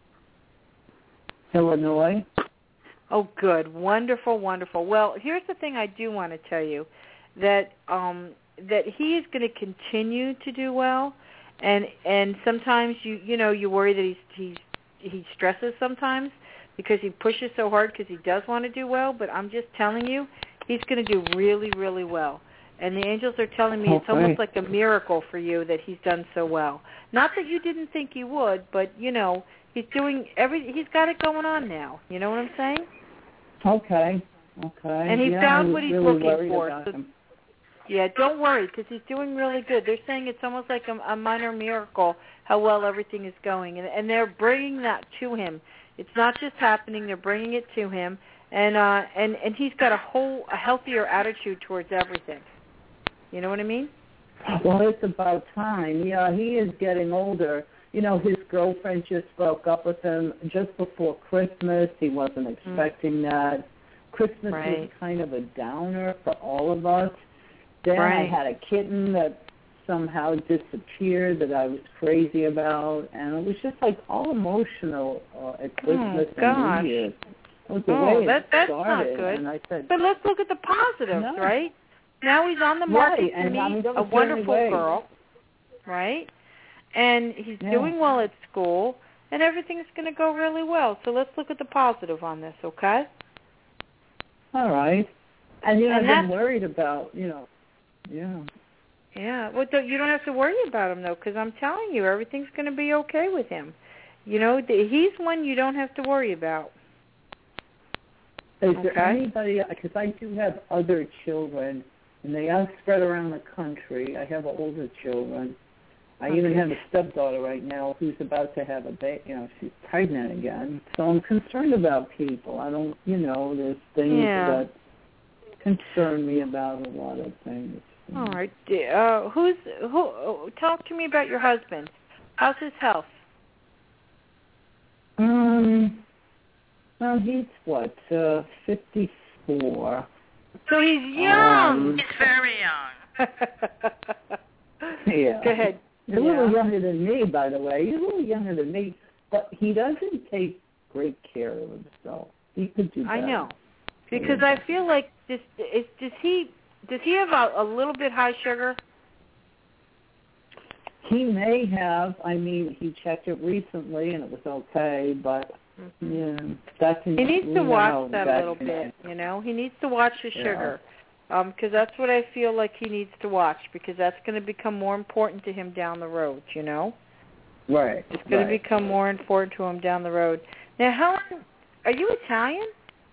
Speaker 11: Illinois.
Speaker 2: Oh, good, wonderful, wonderful. Well, here's the thing I do want to tell you, that um, that he is going to continue to do well, and and sometimes you you know you worry that he's he's he stresses sometimes because he pushes so hard because he does want to do well. But I'm just telling you, he's going to do really, really well. And the angels are telling me it's
Speaker 11: Okay.
Speaker 2: almost like a miracle for you that he's done so well. Not that you didn't think he would, but you know he's doing every. He's got it going on now. You know what I'm saying?
Speaker 11: Okay. Okay.
Speaker 2: And he
Speaker 11: yeah,
Speaker 2: found
Speaker 11: I was
Speaker 2: what he's
Speaker 11: really
Speaker 2: looking
Speaker 11: worried
Speaker 2: for.
Speaker 11: about
Speaker 2: So,
Speaker 11: him.
Speaker 2: yeah, don't worry because he's doing really good. They're saying it's almost like a, a minor miracle how well everything is going, and, and they're bringing that to him. It's not just happening; they're bringing it to him, and uh, and and he's got a whole a healthier attitude towards everything. You know what I mean?
Speaker 11: Well, it's about time. Yeah, he is getting older. You know, his girlfriend just broke up with him just before Christmas. He wasn't expecting mm. that. Christmas
Speaker 2: right.
Speaker 11: was kind of a downer for all of us. Then
Speaker 2: right.
Speaker 11: I had a kitten that somehow disappeared that I was crazy about, and it was just like all emotional uh, at Christmas
Speaker 2: oh,
Speaker 11: and New Year's. It was the
Speaker 2: oh,
Speaker 11: way
Speaker 2: that,
Speaker 11: it
Speaker 2: that's
Speaker 11: started,
Speaker 2: not good.
Speaker 11: and I said,
Speaker 2: but let's look at the positives,
Speaker 11: no.
Speaker 2: right? Now he's on the market
Speaker 11: right,
Speaker 2: to
Speaker 11: and
Speaker 2: meet
Speaker 11: I'm
Speaker 2: a wonderful girl, right? And he's
Speaker 11: yeah.
Speaker 2: doing well at school, and everything's going to go really well. So let's look at the positive on this, okay?
Speaker 11: All right. And you know,
Speaker 2: And
Speaker 11: I've been
Speaker 2: that's-
Speaker 11: worried about, you know, yeah.
Speaker 2: Yeah, well, don't, you don't have to worry about him, though, because I'm telling you, everything's going to be okay with him. You know, the, he's one you don't have to worry about.
Speaker 11: Is
Speaker 2: Okay.
Speaker 11: there anybody, because I do have other children, and they are spread around the country. I have older children. I
Speaker 2: Okay.
Speaker 11: even have a stepdaughter right now who's about to have a baby. You know, she's pregnant again. So I'm concerned about people. I don't, you know, there's things
Speaker 2: Yeah.
Speaker 11: that concern me about a lot of things.
Speaker 2: All right. Uh, who's who? Talk to me about your husband. How's his health?
Speaker 11: Um, well, he's what, uh, fifty-four.
Speaker 2: So he's young.
Speaker 11: Um,
Speaker 3: He's very young.
Speaker 11: Yeah.
Speaker 2: Go ahead.
Speaker 11: He's a little
Speaker 2: Yeah.
Speaker 11: younger than me, by the way. He's a little younger than me, but he doesn't take great care of himself. He could do better.
Speaker 2: I know, because I feel like this. Is, does he? Does he have a, a little bit high sugar?
Speaker 11: He may have. I mean, he checked it recently, and it was okay, but
Speaker 2: Mm-hmm.
Speaker 11: yeah, that can.
Speaker 2: He needs
Speaker 11: you
Speaker 2: to watch
Speaker 11: know,
Speaker 2: that, a little
Speaker 11: can-
Speaker 2: bit. You know, he needs to watch his
Speaker 11: Yeah.
Speaker 2: sugar, um, because that's what I feel like he needs to watch, because that's going to become more important to him down the road. You know,
Speaker 11: Right.
Speaker 2: it's going
Speaker 11: right.
Speaker 2: to become more important to him down the road. Now, Helen, are you Italian?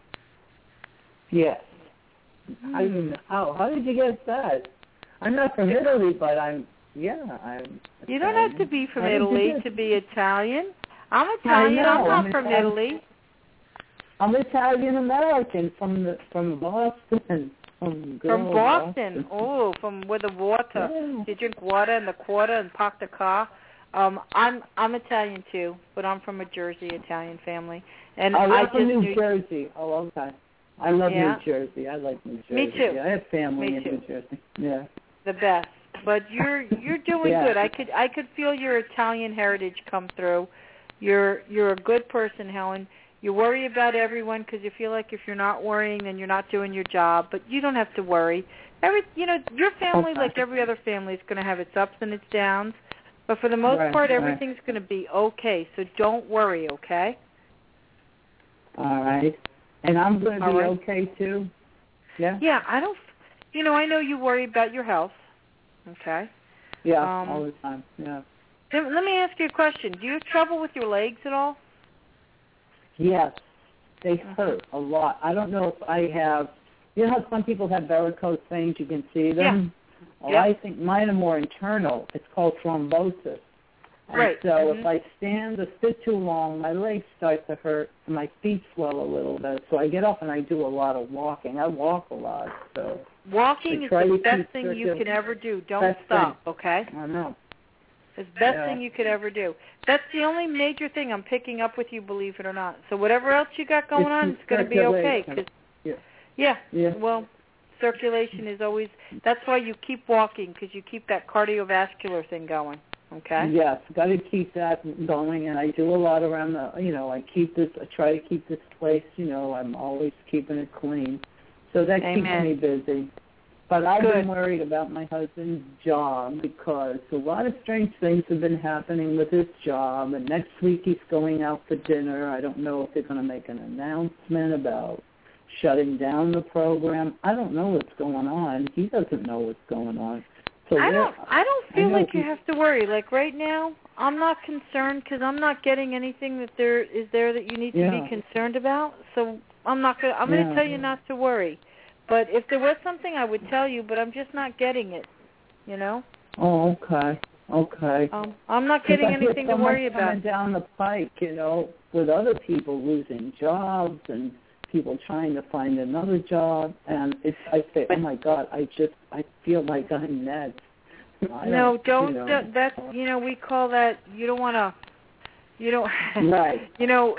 Speaker 11: Yes.
Speaker 2: Hmm.
Speaker 11: I mean, how how did you get that? I'm not from Italy, but I'm. Yeah, I'm.
Speaker 2: You don't have to be from
Speaker 11: How did you
Speaker 2: Italy
Speaker 11: get-
Speaker 2: to be Italian. I'm Italian.
Speaker 11: know,
Speaker 2: I'm not
Speaker 11: I'm
Speaker 2: from
Speaker 11: Italian.
Speaker 2: Italy.
Speaker 11: I'm Italian American from the from Boston. From, good
Speaker 2: From
Speaker 11: old
Speaker 2: Boston. Oh, from where the water.
Speaker 11: Yeah.
Speaker 2: You drink water in the quarter and park the car. Um, I'm I'm Italian too, but I'm from a Jersey Italian family, and
Speaker 11: Oh,
Speaker 2: I
Speaker 11: I'm
Speaker 2: just
Speaker 11: from New
Speaker 2: knew-
Speaker 11: Jersey. Oh, okay. I love
Speaker 2: Yeah.
Speaker 11: New Jersey. I like New Jersey.
Speaker 2: Me too.
Speaker 11: Yeah, I have family
Speaker 2: Me
Speaker 11: in
Speaker 2: too.
Speaker 11: New Jersey. Yeah.
Speaker 2: the best. But you're you're doing
Speaker 11: Yeah.
Speaker 2: good. I could I could feel your Italian heritage come through. You're you're a good person, Helen. You worry about everyone because you feel like if you're not worrying, then you're not doing your job. But you don't have to worry. Every you know your family,
Speaker 11: Okay.
Speaker 2: like every other family, is going to have its ups and its downs. But for the most
Speaker 11: Right,
Speaker 2: part,
Speaker 11: right.
Speaker 2: everything's going to be okay. So don't worry, okay?
Speaker 11: All right. And I'm going to
Speaker 2: All
Speaker 11: be
Speaker 2: right.
Speaker 11: okay too. Yeah.
Speaker 2: Yeah, I don't. You know, I know you worry about your health. Okay.
Speaker 11: Yeah.
Speaker 2: Um,
Speaker 11: all the time. Yeah.
Speaker 2: Then let me ask you a question. Do you have trouble with your legs at all?
Speaker 11: Yes. They hurt a lot. I don't know if I have. You know how some people have varicose veins? You can see them. Well,
Speaker 2: Yeah.
Speaker 11: I think mine are more internal. It's called thrombosis. And
Speaker 2: Right.
Speaker 11: So
Speaker 2: Mhm.
Speaker 11: if I stand a bit too long, my legs start to hurt, and my feet swell a little bit. So I get up and I do a lot of walking. I walk a lot. So
Speaker 2: Walking
Speaker 11: I
Speaker 2: is
Speaker 11: try
Speaker 2: the
Speaker 11: to
Speaker 2: best
Speaker 11: keep
Speaker 2: thing you
Speaker 11: circul-
Speaker 2: can ever do. Don't
Speaker 11: Best
Speaker 2: stop, okay?
Speaker 11: I know.
Speaker 2: It's the best
Speaker 11: Yeah.
Speaker 2: thing you could ever do. That's the only major thing I'm picking up with you, believe it or not. So whatever else you got going
Speaker 11: It's
Speaker 2: on,
Speaker 11: the
Speaker 2: it's going to be okay.
Speaker 11: circulation.
Speaker 2: 'Cause-
Speaker 11: Yeah.
Speaker 2: yeah,
Speaker 11: Yeah.
Speaker 2: well, circulation is always, that's why you keep walking, because you keep that cardiovascular thing going, okay?
Speaker 11: Yes, got to keep that going, and I do a lot around the. You know, I keep this. I try to keep this place. You know, I'm always keeping it clean, so that
Speaker 2: Amen.
Speaker 11: keeps me busy. But I've
Speaker 2: Good.
Speaker 11: been worried about my husband's job because a lot of strange things have been happening with his job, and next week he's going out for dinner. I don't know if they're going to make an announcement about shutting down the program. I don't know what's going on. He doesn't know what's going on. So
Speaker 2: I
Speaker 11: we're-
Speaker 2: don't. I don't
Speaker 11: I
Speaker 2: feel
Speaker 11: know
Speaker 2: like you
Speaker 11: he-
Speaker 2: have to worry. Like right now, I'm not concerned because I'm not getting anything that there is there that you need to
Speaker 11: Yeah.
Speaker 2: be concerned about. So I'm not gonna. I'm
Speaker 11: Yeah.
Speaker 2: gonna tell you not to worry. But if there was something, I would tell you. But I'm just not getting it. You know.
Speaker 11: Oh, okay, okay.
Speaker 2: Um, I'm not
Speaker 11: 'Cause
Speaker 2: getting
Speaker 11: I hear
Speaker 2: anything
Speaker 11: so
Speaker 2: to worry
Speaker 11: much
Speaker 2: about.
Speaker 11: coming down the pike, you know, with other people losing jobs and people trying to find another job, and it's I say, oh my God, I just I feel like I'm next. I
Speaker 2: No, don't.
Speaker 11: You know,
Speaker 2: that- That's you know we call that. You don't want to. You don't.
Speaker 11: Right.
Speaker 2: You know.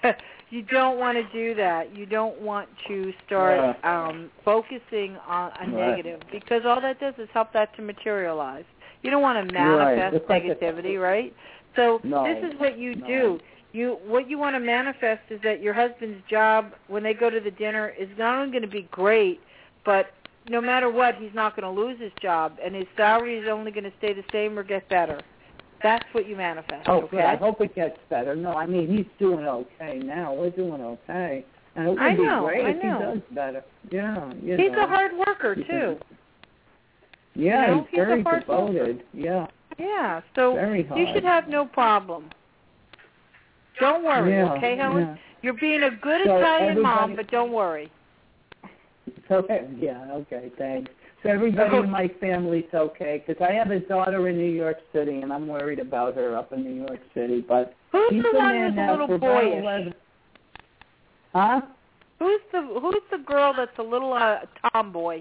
Speaker 2: You don't want to do that. You don't want to start um, focusing on a
Speaker 11: Right.
Speaker 2: negative because all that does is help that to materialize. You don't want to
Speaker 11: Right.
Speaker 2: manifest
Speaker 11: It's like a-
Speaker 2: negativity, right? So
Speaker 11: No.
Speaker 2: this is what you
Speaker 11: No.
Speaker 2: do. You what you want to manifest is that your husband's job when they go to the dinner is not only going to be great, but no matter what, he's not going to lose his job, and his salary is only going to stay the same or get better. That's what you manifest.
Speaker 11: Oh,
Speaker 2: okay?
Speaker 11: good. I hope it gets better. No, I mean he's doing okay now. We're doing okay, And it would
Speaker 2: I
Speaker 11: be
Speaker 2: know,
Speaker 11: great
Speaker 2: I
Speaker 11: if
Speaker 2: know.
Speaker 11: he does better. Yeah, you
Speaker 2: He's
Speaker 11: know.
Speaker 2: a hard worker, too.
Speaker 11: Yeah,
Speaker 2: you know,
Speaker 11: he's,
Speaker 2: he's
Speaker 11: very
Speaker 2: a hard
Speaker 11: devoted.
Speaker 2: worker.
Speaker 11: Yeah.
Speaker 2: Yeah, so
Speaker 11: Very
Speaker 2: you should
Speaker 11: hard.
Speaker 2: have no problem. Don't worry,
Speaker 11: Yeah,
Speaker 2: okay, Helen?
Speaker 11: yeah.
Speaker 2: You're being a good
Speaker 11: So
Speaker 2: Italian mom,
Speaker 11: everybody-
Speaker 2: but don't worry.
Speaker 11: So, yeah, okay, thanks. So everybody in my family's okay, because I have a daughter in New York City, and I'm worried about her up in New York City. But
Speaker 2: Who's
Speaker 11: she's
Speaker 2: the
Speaker 11: been
Speaker 2: one
Speaker 11: there
Speaker 2: who's a
Speaker 11: now
Speaker 2: little
Speaker 11: for about
Speaker 2: boyish?
Speaker 11: eleven. Huh?
Speaker 2: Who's the Who's the girl that's a little uh, tomboy?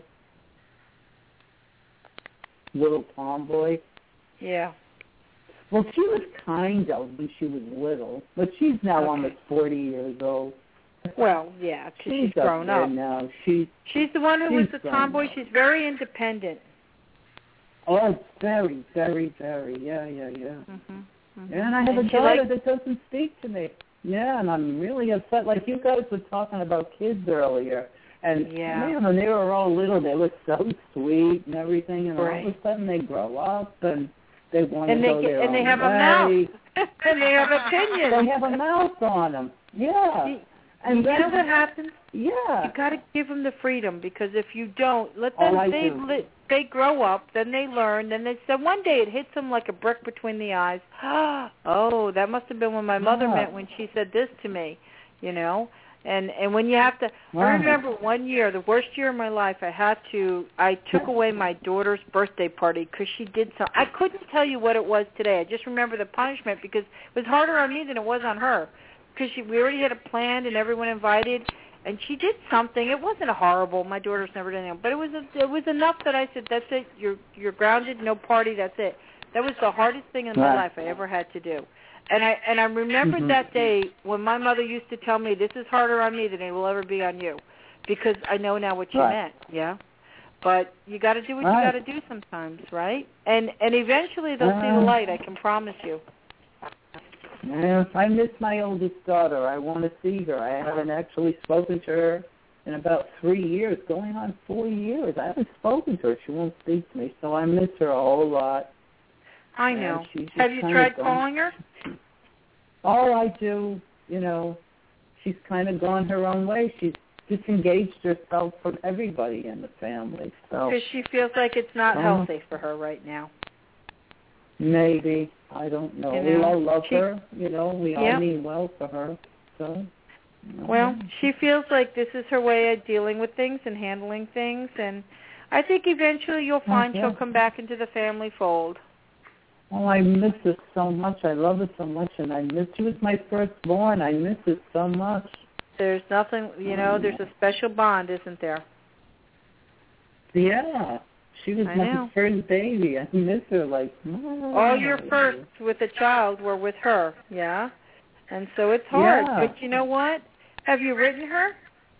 Speaker 11: Little tomboy.
Speaker 2: Yeah.
Speaker 11: Well, she was kind of when she was little, but she's now
Speaker 2: Okay.
Speaker 11: almost forty years old.
Speaker 2: Well, yeah, because she's,
Speaker 11: She's up
Speaker 2: grown
Speaker 11: there
Speaker 2: up.
Speaker 11: now. She's
Speaker 2: She's the one who was
Speaker 11: she's
Speaker 2: the
Speaker 11: grown
Speaker 2: tomboy.
Speaker 11: up.
Speaker 2: She's very independent.
Speaker 11: Oh, very, very, very. Yeah, yeah, yeah.
Speaker 2: Mm-hmm. Mm-hmm.
Speaker 11: And I have
Speaker 2: And
Speaker 11: a
Speaker 2: she
Speaker 11: daughter
Speaker 2: likes-
Speaker 11: that doesn't speak to me. Yeah, and I'm really upset. Like you guys were talking about kids earlier, and
Speaker 2: Yeah.
Speaker 11: man, when they were all little, they were so sweet and everything, and
Speaker 2: Right.
Speaker 11: all of a sudden they grow up and they want
Speaker 2: And
Speaker 11: to
Speaker 2: they
Speaker 11: go
Speaker 2: get,
Speaker 11: their
Speaker 2: and they
Speaker 11: own
Speaker 2: have
Speaker 11: way.
Speaker 2: a mouth. and they have opinions.
Speaker 11: They have a mouth on them. Yeah.
Speaker 2: You,
Speaker 11: And
Speaker 2: you
Speaker 11: then,
Speaker 2: know what happens?
Speaker 11: Yeah.
Speaker 2: You got to give them the freedom, because if you don't, let
Speaker 11: Oh,
Speaker 2: them.
Speaker 11: I
Speaker 2: they
Speaker 11: do.
Speaker 2: li- they grow up, then they learn, then they. So one day it hits them like a brick between the eyes. Oh, that must have been when my mother
Speaker 11: Yeah.
Speaker 2: meant when she said this to me, you know. And and when you have to, I
Speaker 11: Wow.
Speaker 2: remember one year, the worst year of my life. I had to. I took away my daughter's birthday party because she did something. I couldn't tell you what it was today. I just remember the punishment because it was harder on me than it was on her. Because she, we already had it planned and everyone invited, and she did something. It wasn't horrible. My daughter's never done anything, but it was a, it was enough that I said, "That's it. You're you're grounded. No party. That's it." That was the hardest thing in my
Speaker 11: Right.
Speaker 2: life I ever had to do. And I and I remembered
Speaker 11: Mhm.
Speaker 2: that day when my mother used to tell me, "This is harder on me than it will ever be on you," because I know now what she
Speaker 11: Right.
Speaker 2: meant. Yeah. But you got to do what
Speaker 11: Right.
Speaker 2: you got to do sometimes, right? And and eventually they'll see the
Speaker 11: Uh,
Speaker 2: light. I can promise you.
Speaker 11: Yeah, I miss my oldest daughter. I want to see her. I haven't actually spoken to her in about three years, going on four years. I haven't spoken to her. She won't speak to me, so I miss her a whole lot.
Speaker 2: I
Speaker 11: And
Speaker 2: know.
Speaker 11: she's just
Speaker 2: Have you
Speaker 11: kind
Speaker 2: tried
Speaker 11: of gone-
Speaker 2: calling her?
Speaker 11: Oh, I do. You know, she's kind of gone her own way. She's disengaged herself from everybody in the family. So
Speaker 2: Because she feels like it's not
Speaker 11: Oh.
Speaker 2: healthy for her right now.
Speaker 11: maybe. I don't know.
Speaker 2: You
Speaker 11: We
Speaker 2: know,
Speaker 11: all love
Speaker 2: she-
Speaker 11: her. You know, we all
Speaker 2: Yep.
Speaker 11: mean well for her. So.
Speaker 2: Well, she feels like this is her way of dealing with things and handling things, and I think eventually you'll find
Speaker 11: yeah.
Speaker 2: she'll come back into the family fold.
Speaker 11: Oh, I miss her so much. I love her so much, and I miss. She was my firstborn. I miss her so much.
Speaker 2: There's nothing, you know, there's a special bond, isn't there?
Speaker 11: Yeah, she was
Speaker 2: I
Speaker 11: my
Speaker 2: know.
Speaker 11: first baby. I miss her like.
Speaker 2: All your firsts with a child were with her, yeah? And so it's hard.
Speaker 11: Yeah.
Speaker 2: But you know what? Have you written her?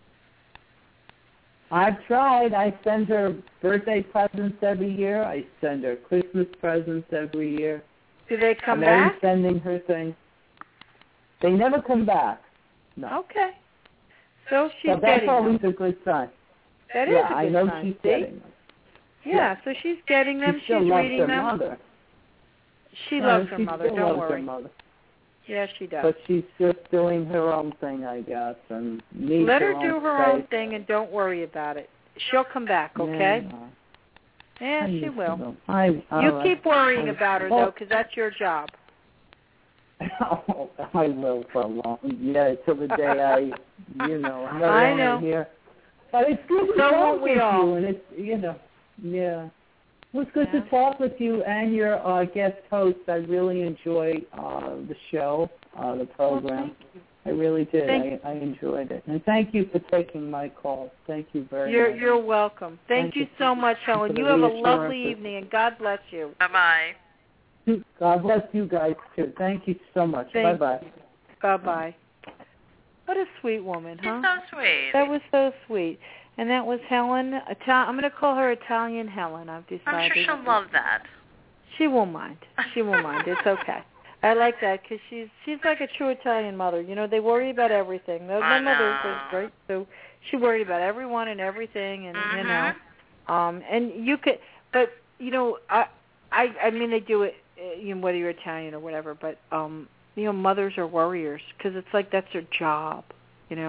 Speaker 11: I've tried. I send her birthday presents every year. I send her Christmas presents every year.
Speaker 2: Do they come
Speaker 11: I'm always
Speaker 2: back?
Speaker 11: sending her things. They never come back. No.
Speaker 2: Okay. So she's
Speaker 11: so that's
Speaker 2: getting
Speaker 11: always
Speaker 2: them.
Speaker 11: a good sign.
Speaker 2: That is
Speaker 11: yeah,
Speaker 2: a good
Speaker 11: I know
Speaker 2: sign.
Speaker 11: she's
Speaker 2: See?
Speaker 11: getting them.
Speaker 2: Yeah, so she's getting them.
Speaker 11: She still
Speaker 2: she's
Speaker 11: loves
Speaker 2: reading
Speaker 11: her
Speaker 2: them.
Speaker 11: mother.
Speaker 2: She
Speaker 11: No,
Speaker 2: loves her
Speaker 11: she
Speaker 2: mother.
Speaker 11: still
Speaker 2: Don't
Speaker 11: loves
Speaker 2: worry.
Speaker 11: Her mother.
Speaker 2: Yeah, she does.
Speaker 11: But she's just doing her own thing, I guess, and needs
Speaker 2: Let
Speaker 11: her
Speaker 2: her do
Speaker 11: own
Speaker 2: her
Speaker 11: space.
Speaker 2: own thing and don't worry about it. She'll come back, okay?
Speaker 11: Yeah,
Speaker 2: Yeah,
Speaker 11: I
Speaker 2: she
Speaker 11: miss
Speaker 2: will.
Speaker 11: her. I, all
Speaker 2: You
Speaker 11: right.
Speaker 2: keep worrying
Speaker 11: I-
Speaker 2: about her,
Speaker 11: well,
Speaker 2: though, because that's your job.
Speaker 11: Oh, I will for a long, yeah, till the day I, you know, I'm never
Speaker 2: I
Speaker 11: gonna
Speaker 2: know.
Speaker 11: hear. But it's good to
Speaker 2: So
Speaker 11: talk
Speaker 2: won't we
Speaker 11: with
Speaker 2: all.
Speaker 11: you, and it's, you know, yeah. It was good
Speaker 2: Yeah.
Speaker 11: to talk with you and your uh, guest host. I really enjoyed uh, the show, uh, the program. I really did.
Speaker 2: Thank-
Speaker 11: I, I enjoyed it. And thank you for taking my call. Thank you very
Speaker 2: You're
Speaker 11: much.
Speaker 2: you're welcome. Thank,
Speaker 11: Thank
Speaker 2: you
Speaker 11: you
Speaker 2: so much, Helen.
Speaker 11: for the
Speaker 2: You have a lovely
Speaker 11: reassurances.
Speaker 2: evening, and God bless you.
Speaker 3: Bye-bye.
Speaker 11: God bless you guys, too. Thank you so much.
Speaker 2: Thank
Speaker 11: Bye-bye.
Speaker 2: you. Bye-bye. What a sweet woman, huh?
Speaker 3: She's so sweet.
Speaker 2: That was so sweet. And that was Helen. Ital- I'm going to call her Italian Helen, I've decided.
Speaker 3: I'm sure she'll love that.
Speaker 2: She won't mind. She won't mind. It's okay. I like that because she's she's like a true Italian mother. You know, they worry about everything. My
Speaker 3: I
Speaker 2: mother
Speaker 3: know.
Speaker 2: was great, so she worried about everyone and everything, and you know,
Speaker 3: Mhm.
Speaker 2: um, and you could, but you know, I, I, I mean, they do it, uh, you know, whether you're Italian or whatever. But um, you know, mothers are warriors because it's like that's their job. You know.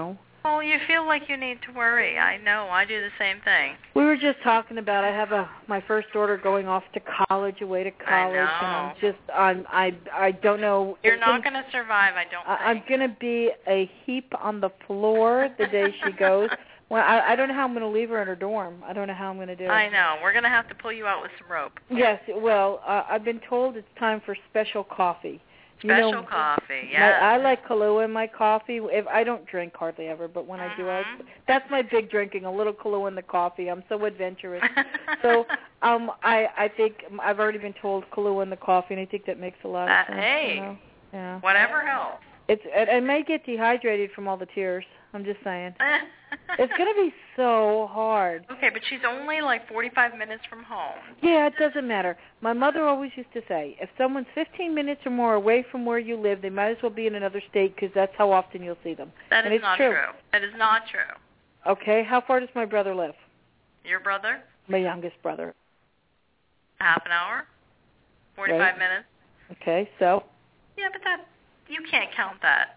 Speaker 3: Well, you feel like you need to worry. I know. I do the same thing.
Speaker 2: We were just talking about I have a my first daughter going off to college, away to college,
Speaker 3: I know.
Speaker 2: and I'm just I'm I I don't know.
Speaker 3: You're not going to survive, I don't
Speaker 2: I,
Speaker 3: think.
Speaker 2: I'm going to be a heap on the floor the day she goes. Well, I, I don't know how I'm going to leave her in her dorm. I don't know how I'm going to do it.
Speaker 3: I know. We're going to have to pull you out with some rope.
Speaker 2: Yes. Well, uh, I've been told it's time for special coffee.
Speaker 3: Special
Speaker 2: you know,
Speaker 3: coffee, yeah.
Speaker 2: I like Kahlua in my coffee. If I don't drink hardly ever, but when
Speaker 3: mm-hmm.
Speaker 2: I do, I, that's my big drinking, a little Kahlua in the coffee. I'm so adventurous. so um, I I think I've already been told Kahlua in the coffee, and I think that makes a lot
Speaker 3: uh,
Speaker 2: of sense.
Speaker 3: Hey,
Speaker 2: you know? Yeah.
Speaker 3: Whatever helps.
Speaker 2: It's I, I may get dehydrated from all the tears. I'm just saying. It's going to be so hard.
Speaker 3: Okay, but she's only like forty-five minutes from home.
Speaker 2: Yeah, it doesn't matter. My mother always used to say, if someone's fifteen minutes or more away from where you live, they might as well be in another state because that's how often you'll see them.
Speaker 3: That
Speaker 2: and
Speaker 3: is
Speaker 2: it's
Speaker 3: not
Speaker 2: true.
Speaker 3: true. That is not true.
Speaker 2: Okay, how far does my brother live?
Speaker 3: Your brother?
Speaker 2: My youngest brother.
Speaker 3: Half an hour? forty-five
Speaker 2: right.
Speaker 3: minutes?
Speaker 2: Okay, so?
Speaker 3: Yeah, but that you can't count that.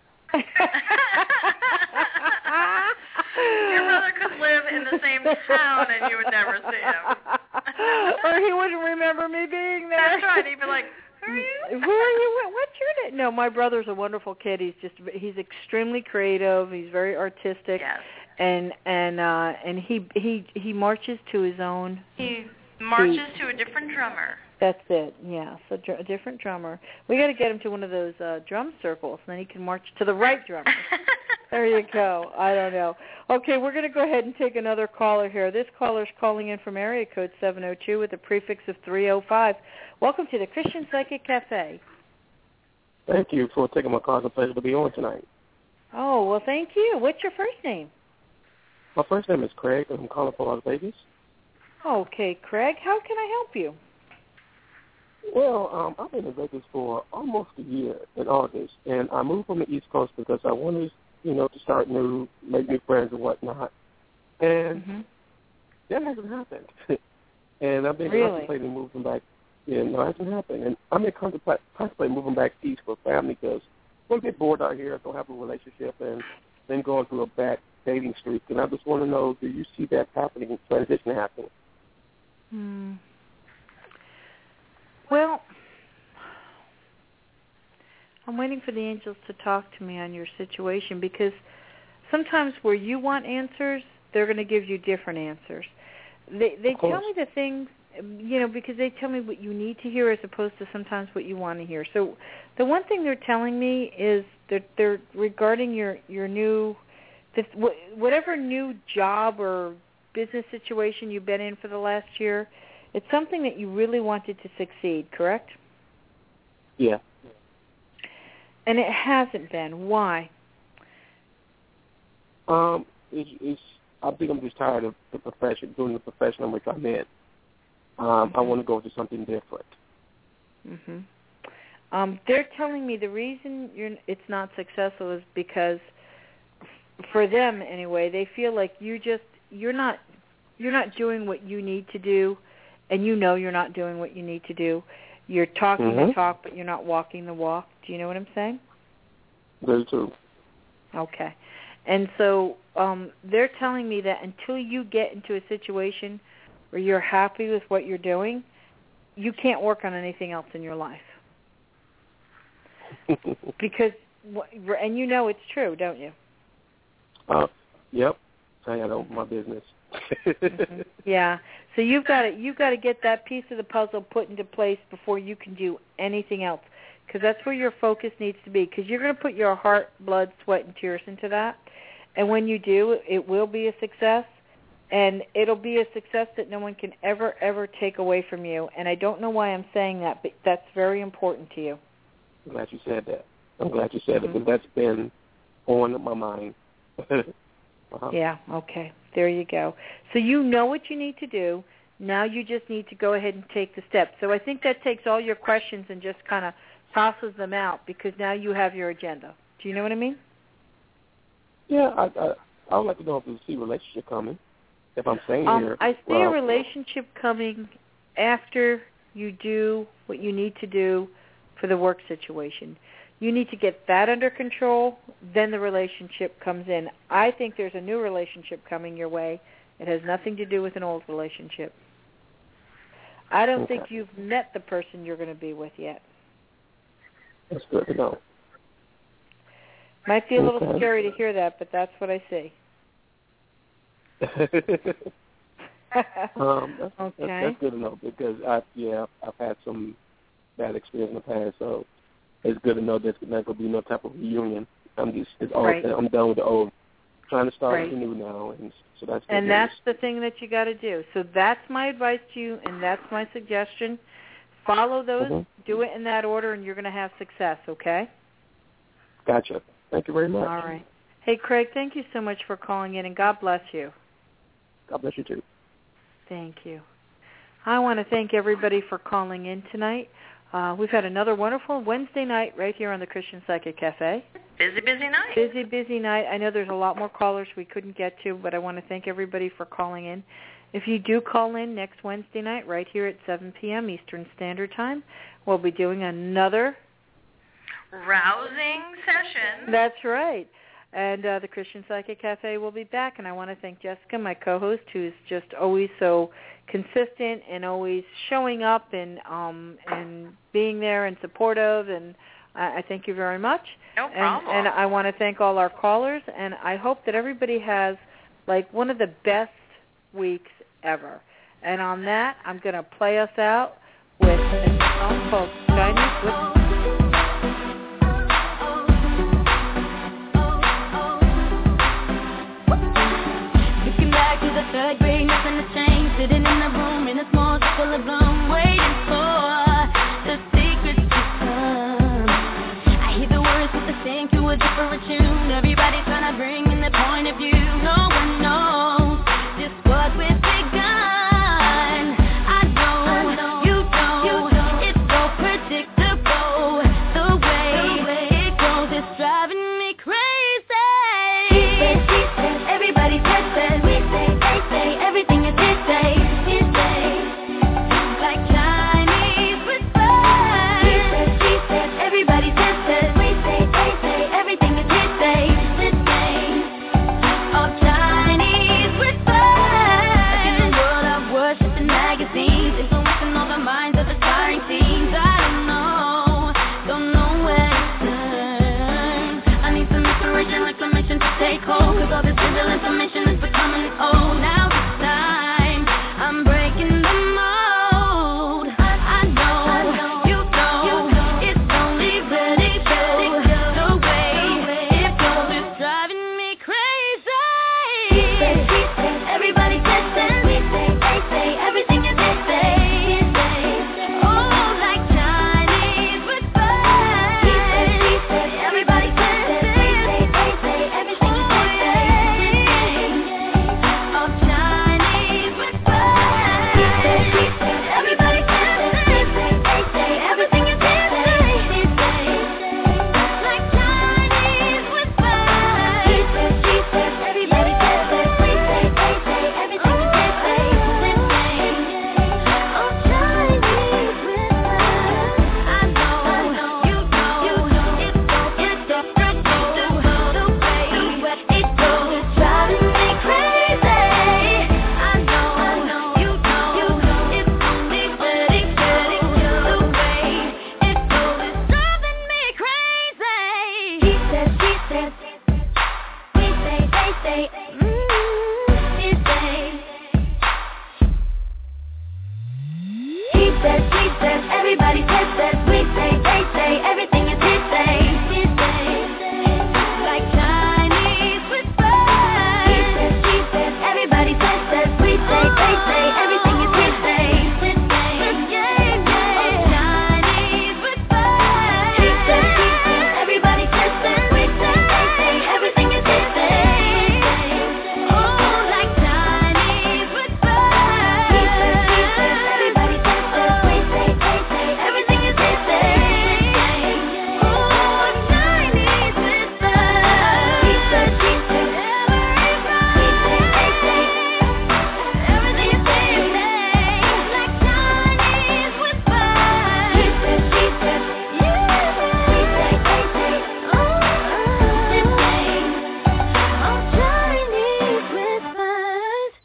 Speaker 3: Your brother could live in the same town and you would never see him.
Speaker 2: Or he wouldn't remember me being there.
Speaker 3: That's right. He'd be like, who are you?
Speaker 2: Who are you? What's your name? No, my brother's a wonderful kid. He's just he's extremely creative. He's very artistic.
Speaker 3: Yes.
Speaker 2: And and uh and he he he marches to his own.
Speaker 3: He marches
Speaker 2: beat.
Speaker 3: to a different drummer.
Speaker 2: That's it. Yeah, so dr- a different drummer. We got to get him to one of those uh drum circles, and then he can march to the right drummer. There you go. I don't know. Okay, we're going to go ahead and take another caller here. This caller's calling in from area code seven oh two with a prefix of three oh five. Welcome to the Christian Psychic Cafe.
Speaker 12: Thank you for taking my call. It's a pleasure to be on tonight.
Speaker 2: Oh, well, thank you. What's your first name?
Speaker 12: My first name is Craig, and I'm calling from Las Vegas.
Speaker 2: Okay, Craig. How can I help you?
Speaker 12: Well, um, I've been in Vegas for almost a year in August, and I moved from the East Coast because I wanted, you know, to start new, make new friends and whatnot. And
Speaker 2: mm-hmm.
Speaker 12: that hasn't happened. And I've been
Speaker 2: really?
Speaker 12: contemplating moving back. Yeah, no, it hasn't happened. And I'm in contemplating moving back east for family because I'm going to get bored out here. I don't have a relationship and then going through a bad dating streak. And I just want to know, do you see that happening, transition happening?
Speaker 2: Hmm. Well, I'm waiting for the angels to talk to me on your situation because sometimes where you want answers, they're going to give you different answers. They they tell me the things, you know, because they tell me what you need to hear as opposed to sometimes what you want to hear. So the one thing they're telling me is that they're regarding your, your new, the, whatever new job or business situation you've been in for the last year, it's something that you really wanted to succeed, correct?
Speaker 12: Yeah.
Speaker 2: And it hasn't been. Why?
Speaker 12: Um, it's, it's, I think I'm just tired of the profession, doing the profession in which I'm in. Um, mm-hmm. I want to go to something different.
Speaker 2: Mm-hmm. Um, they're telling me the reason you're, it's not successful is because, for them anyway, they feel like you just you're not you're not doing what you need to do. And you know you're not doing what you need to do. You're talking
Speaker 12: mm-hmm.
Speaker 2: the talk, but you're not walking the walk. Do you know what I'm saying?
Speaker 12: Very true.
Speaker 2: Okay. And so um, they're telling me that until you get into a situation where you're happy with what you're doing, you can't work on anything else in your life. Because, and you know it's true, don't you?
Speaker 12: Uh, yep. I know my business.
Speaker 2: mm-hmm. Yeah. So you've got to you've got to get that piece of the puzzle put into place before you can do anything else, because that's where your focus needs to be. Because you're going to put your heart, blood, sweat, and tears into that, and when you do, it will be a success, and it'll be a success that no one can ever ever take away from you. And I don't know why I'm saying that, but that's very important to you.
Speaker 12: I'm glad you said that. I'm glad you said
Speaker 2: mm-hmm.
Speaker 12: it, because that's been on my mind. uh-huh.
Speaker 2: Yeah. Okay. There you go. So you know what you need to do. Now you just need to go ahead and take the steps. So I think that takes all your questions and just kind of tosses them out, because now you have your agenda. Do you know what I mean?
Speaker 12: Yeah, I I, I would like to know if you see a relationship coming. If I'm saying
Speaker 2: um,
Speaker 12: here,
Speaker 2: I see
Speaker 12: well,
Speaker 2: a relationship coming after you do what you need to do for the work situation. You need to get that under control, then the relationship comes in. I think there's a new relationship coming your way. It has nothing to do with an old relationship. I don't
Speaker 12: Okay.
Speaker 2: think you've met the person you're going to be with yet.
Speaker 12: That's good to know.
Speaker 2: Might be a little
Speaker 12: Okay.
Speaker 2: scary to hear that, but that's what I see.
Speaker 12: um, that's,
Speaker 2: Okay.
Speaker 12: that's, that's good to know because I yeah I've had some bad experience in the past, so it's good to know there's not going to be no type of reunion. I'm just it's all,
Speaker 2: Right.
Speaker 12: I'm done with the old. Trying to start
Speaker 2: Right.
Speaker 12: new now, and so that's good
Speaker 2: And
Speaker 12: news.
Speaker 2: that's the thing that you got to do. So that's my advice to you, and that's my suggestion. Follow those,
Speaker 12: Mhm.
Speaker 2: do it in that order, and you're going to have success, okay?
Speaker 12: Gotcha. Thank you very much.
Speaker 2: All right. Hey, Craig, thank you so much for calling in, and God bless you.
Speaker 12: God bless you too.
Speaker 2: Thank you. I want to thank everybody for calling in tonight. Uh, we've had another wonderful Wednesday night right here on the Christian Psychic Cafe.
Speaker 3: Busy, busy night.
Speaker 2: Busy, busy night. I know there's a lot more callers we couldn't get to, but I want to thank everybody for calling in. If you do call in next Wednesday night right here at seven p.m. Eastern Standard Time, we'll be doing another
Speaker 3: rousing session.
Speaker 2: That's right. And uh, the Christian Psychic Cafe will be back, and I want to thank Jessica, my co-host, who's just always so consistent and always showing up and um, and being there and supportive, and I, I thank you very much.
Speaker 3: No
Speaker 2: and,
Speaker 3: problem.
Speaker 2: And I want to thank all our callers, and I hope that everybody has, like, one of the best weeks ever. And on that, I'm going to play us out with a song called Chinese Whispers.
Speaker 13: Third grade, nothing has changed. Sitting in the room in a small circle of glum, waiting for the secrets to come. I hear the words but they sing to a different tune. Everybody's trying to bring in their point of view. No one knows just what we've begun. I know, you know, it's so predictable. The way it goes is driving me crazy. She said, she said, everybody said, said, we say. Say everything is his say, his say, like Chinese whispers. He said, she said, everybody says, says, we say, they say, everything is his say, his say, of Chinese whispers. In the world of worship and magazines, influencing all the minds of aspiring teens. I don't know, don't know where to turn. I need some inspiration, reclamation to take hold, cause all this digital information is becoming old now. I'm breaking the mold. I know, you know, it's only ready to the way it goes is driving me crazy. He said, she said, everybody says, says, we say, they say, everything is they say, they say. Oh, like Chinese whispers. He said, she said, everybody says, says, we say, they say, everything is they say, they say. Of Chinese whispers. Say,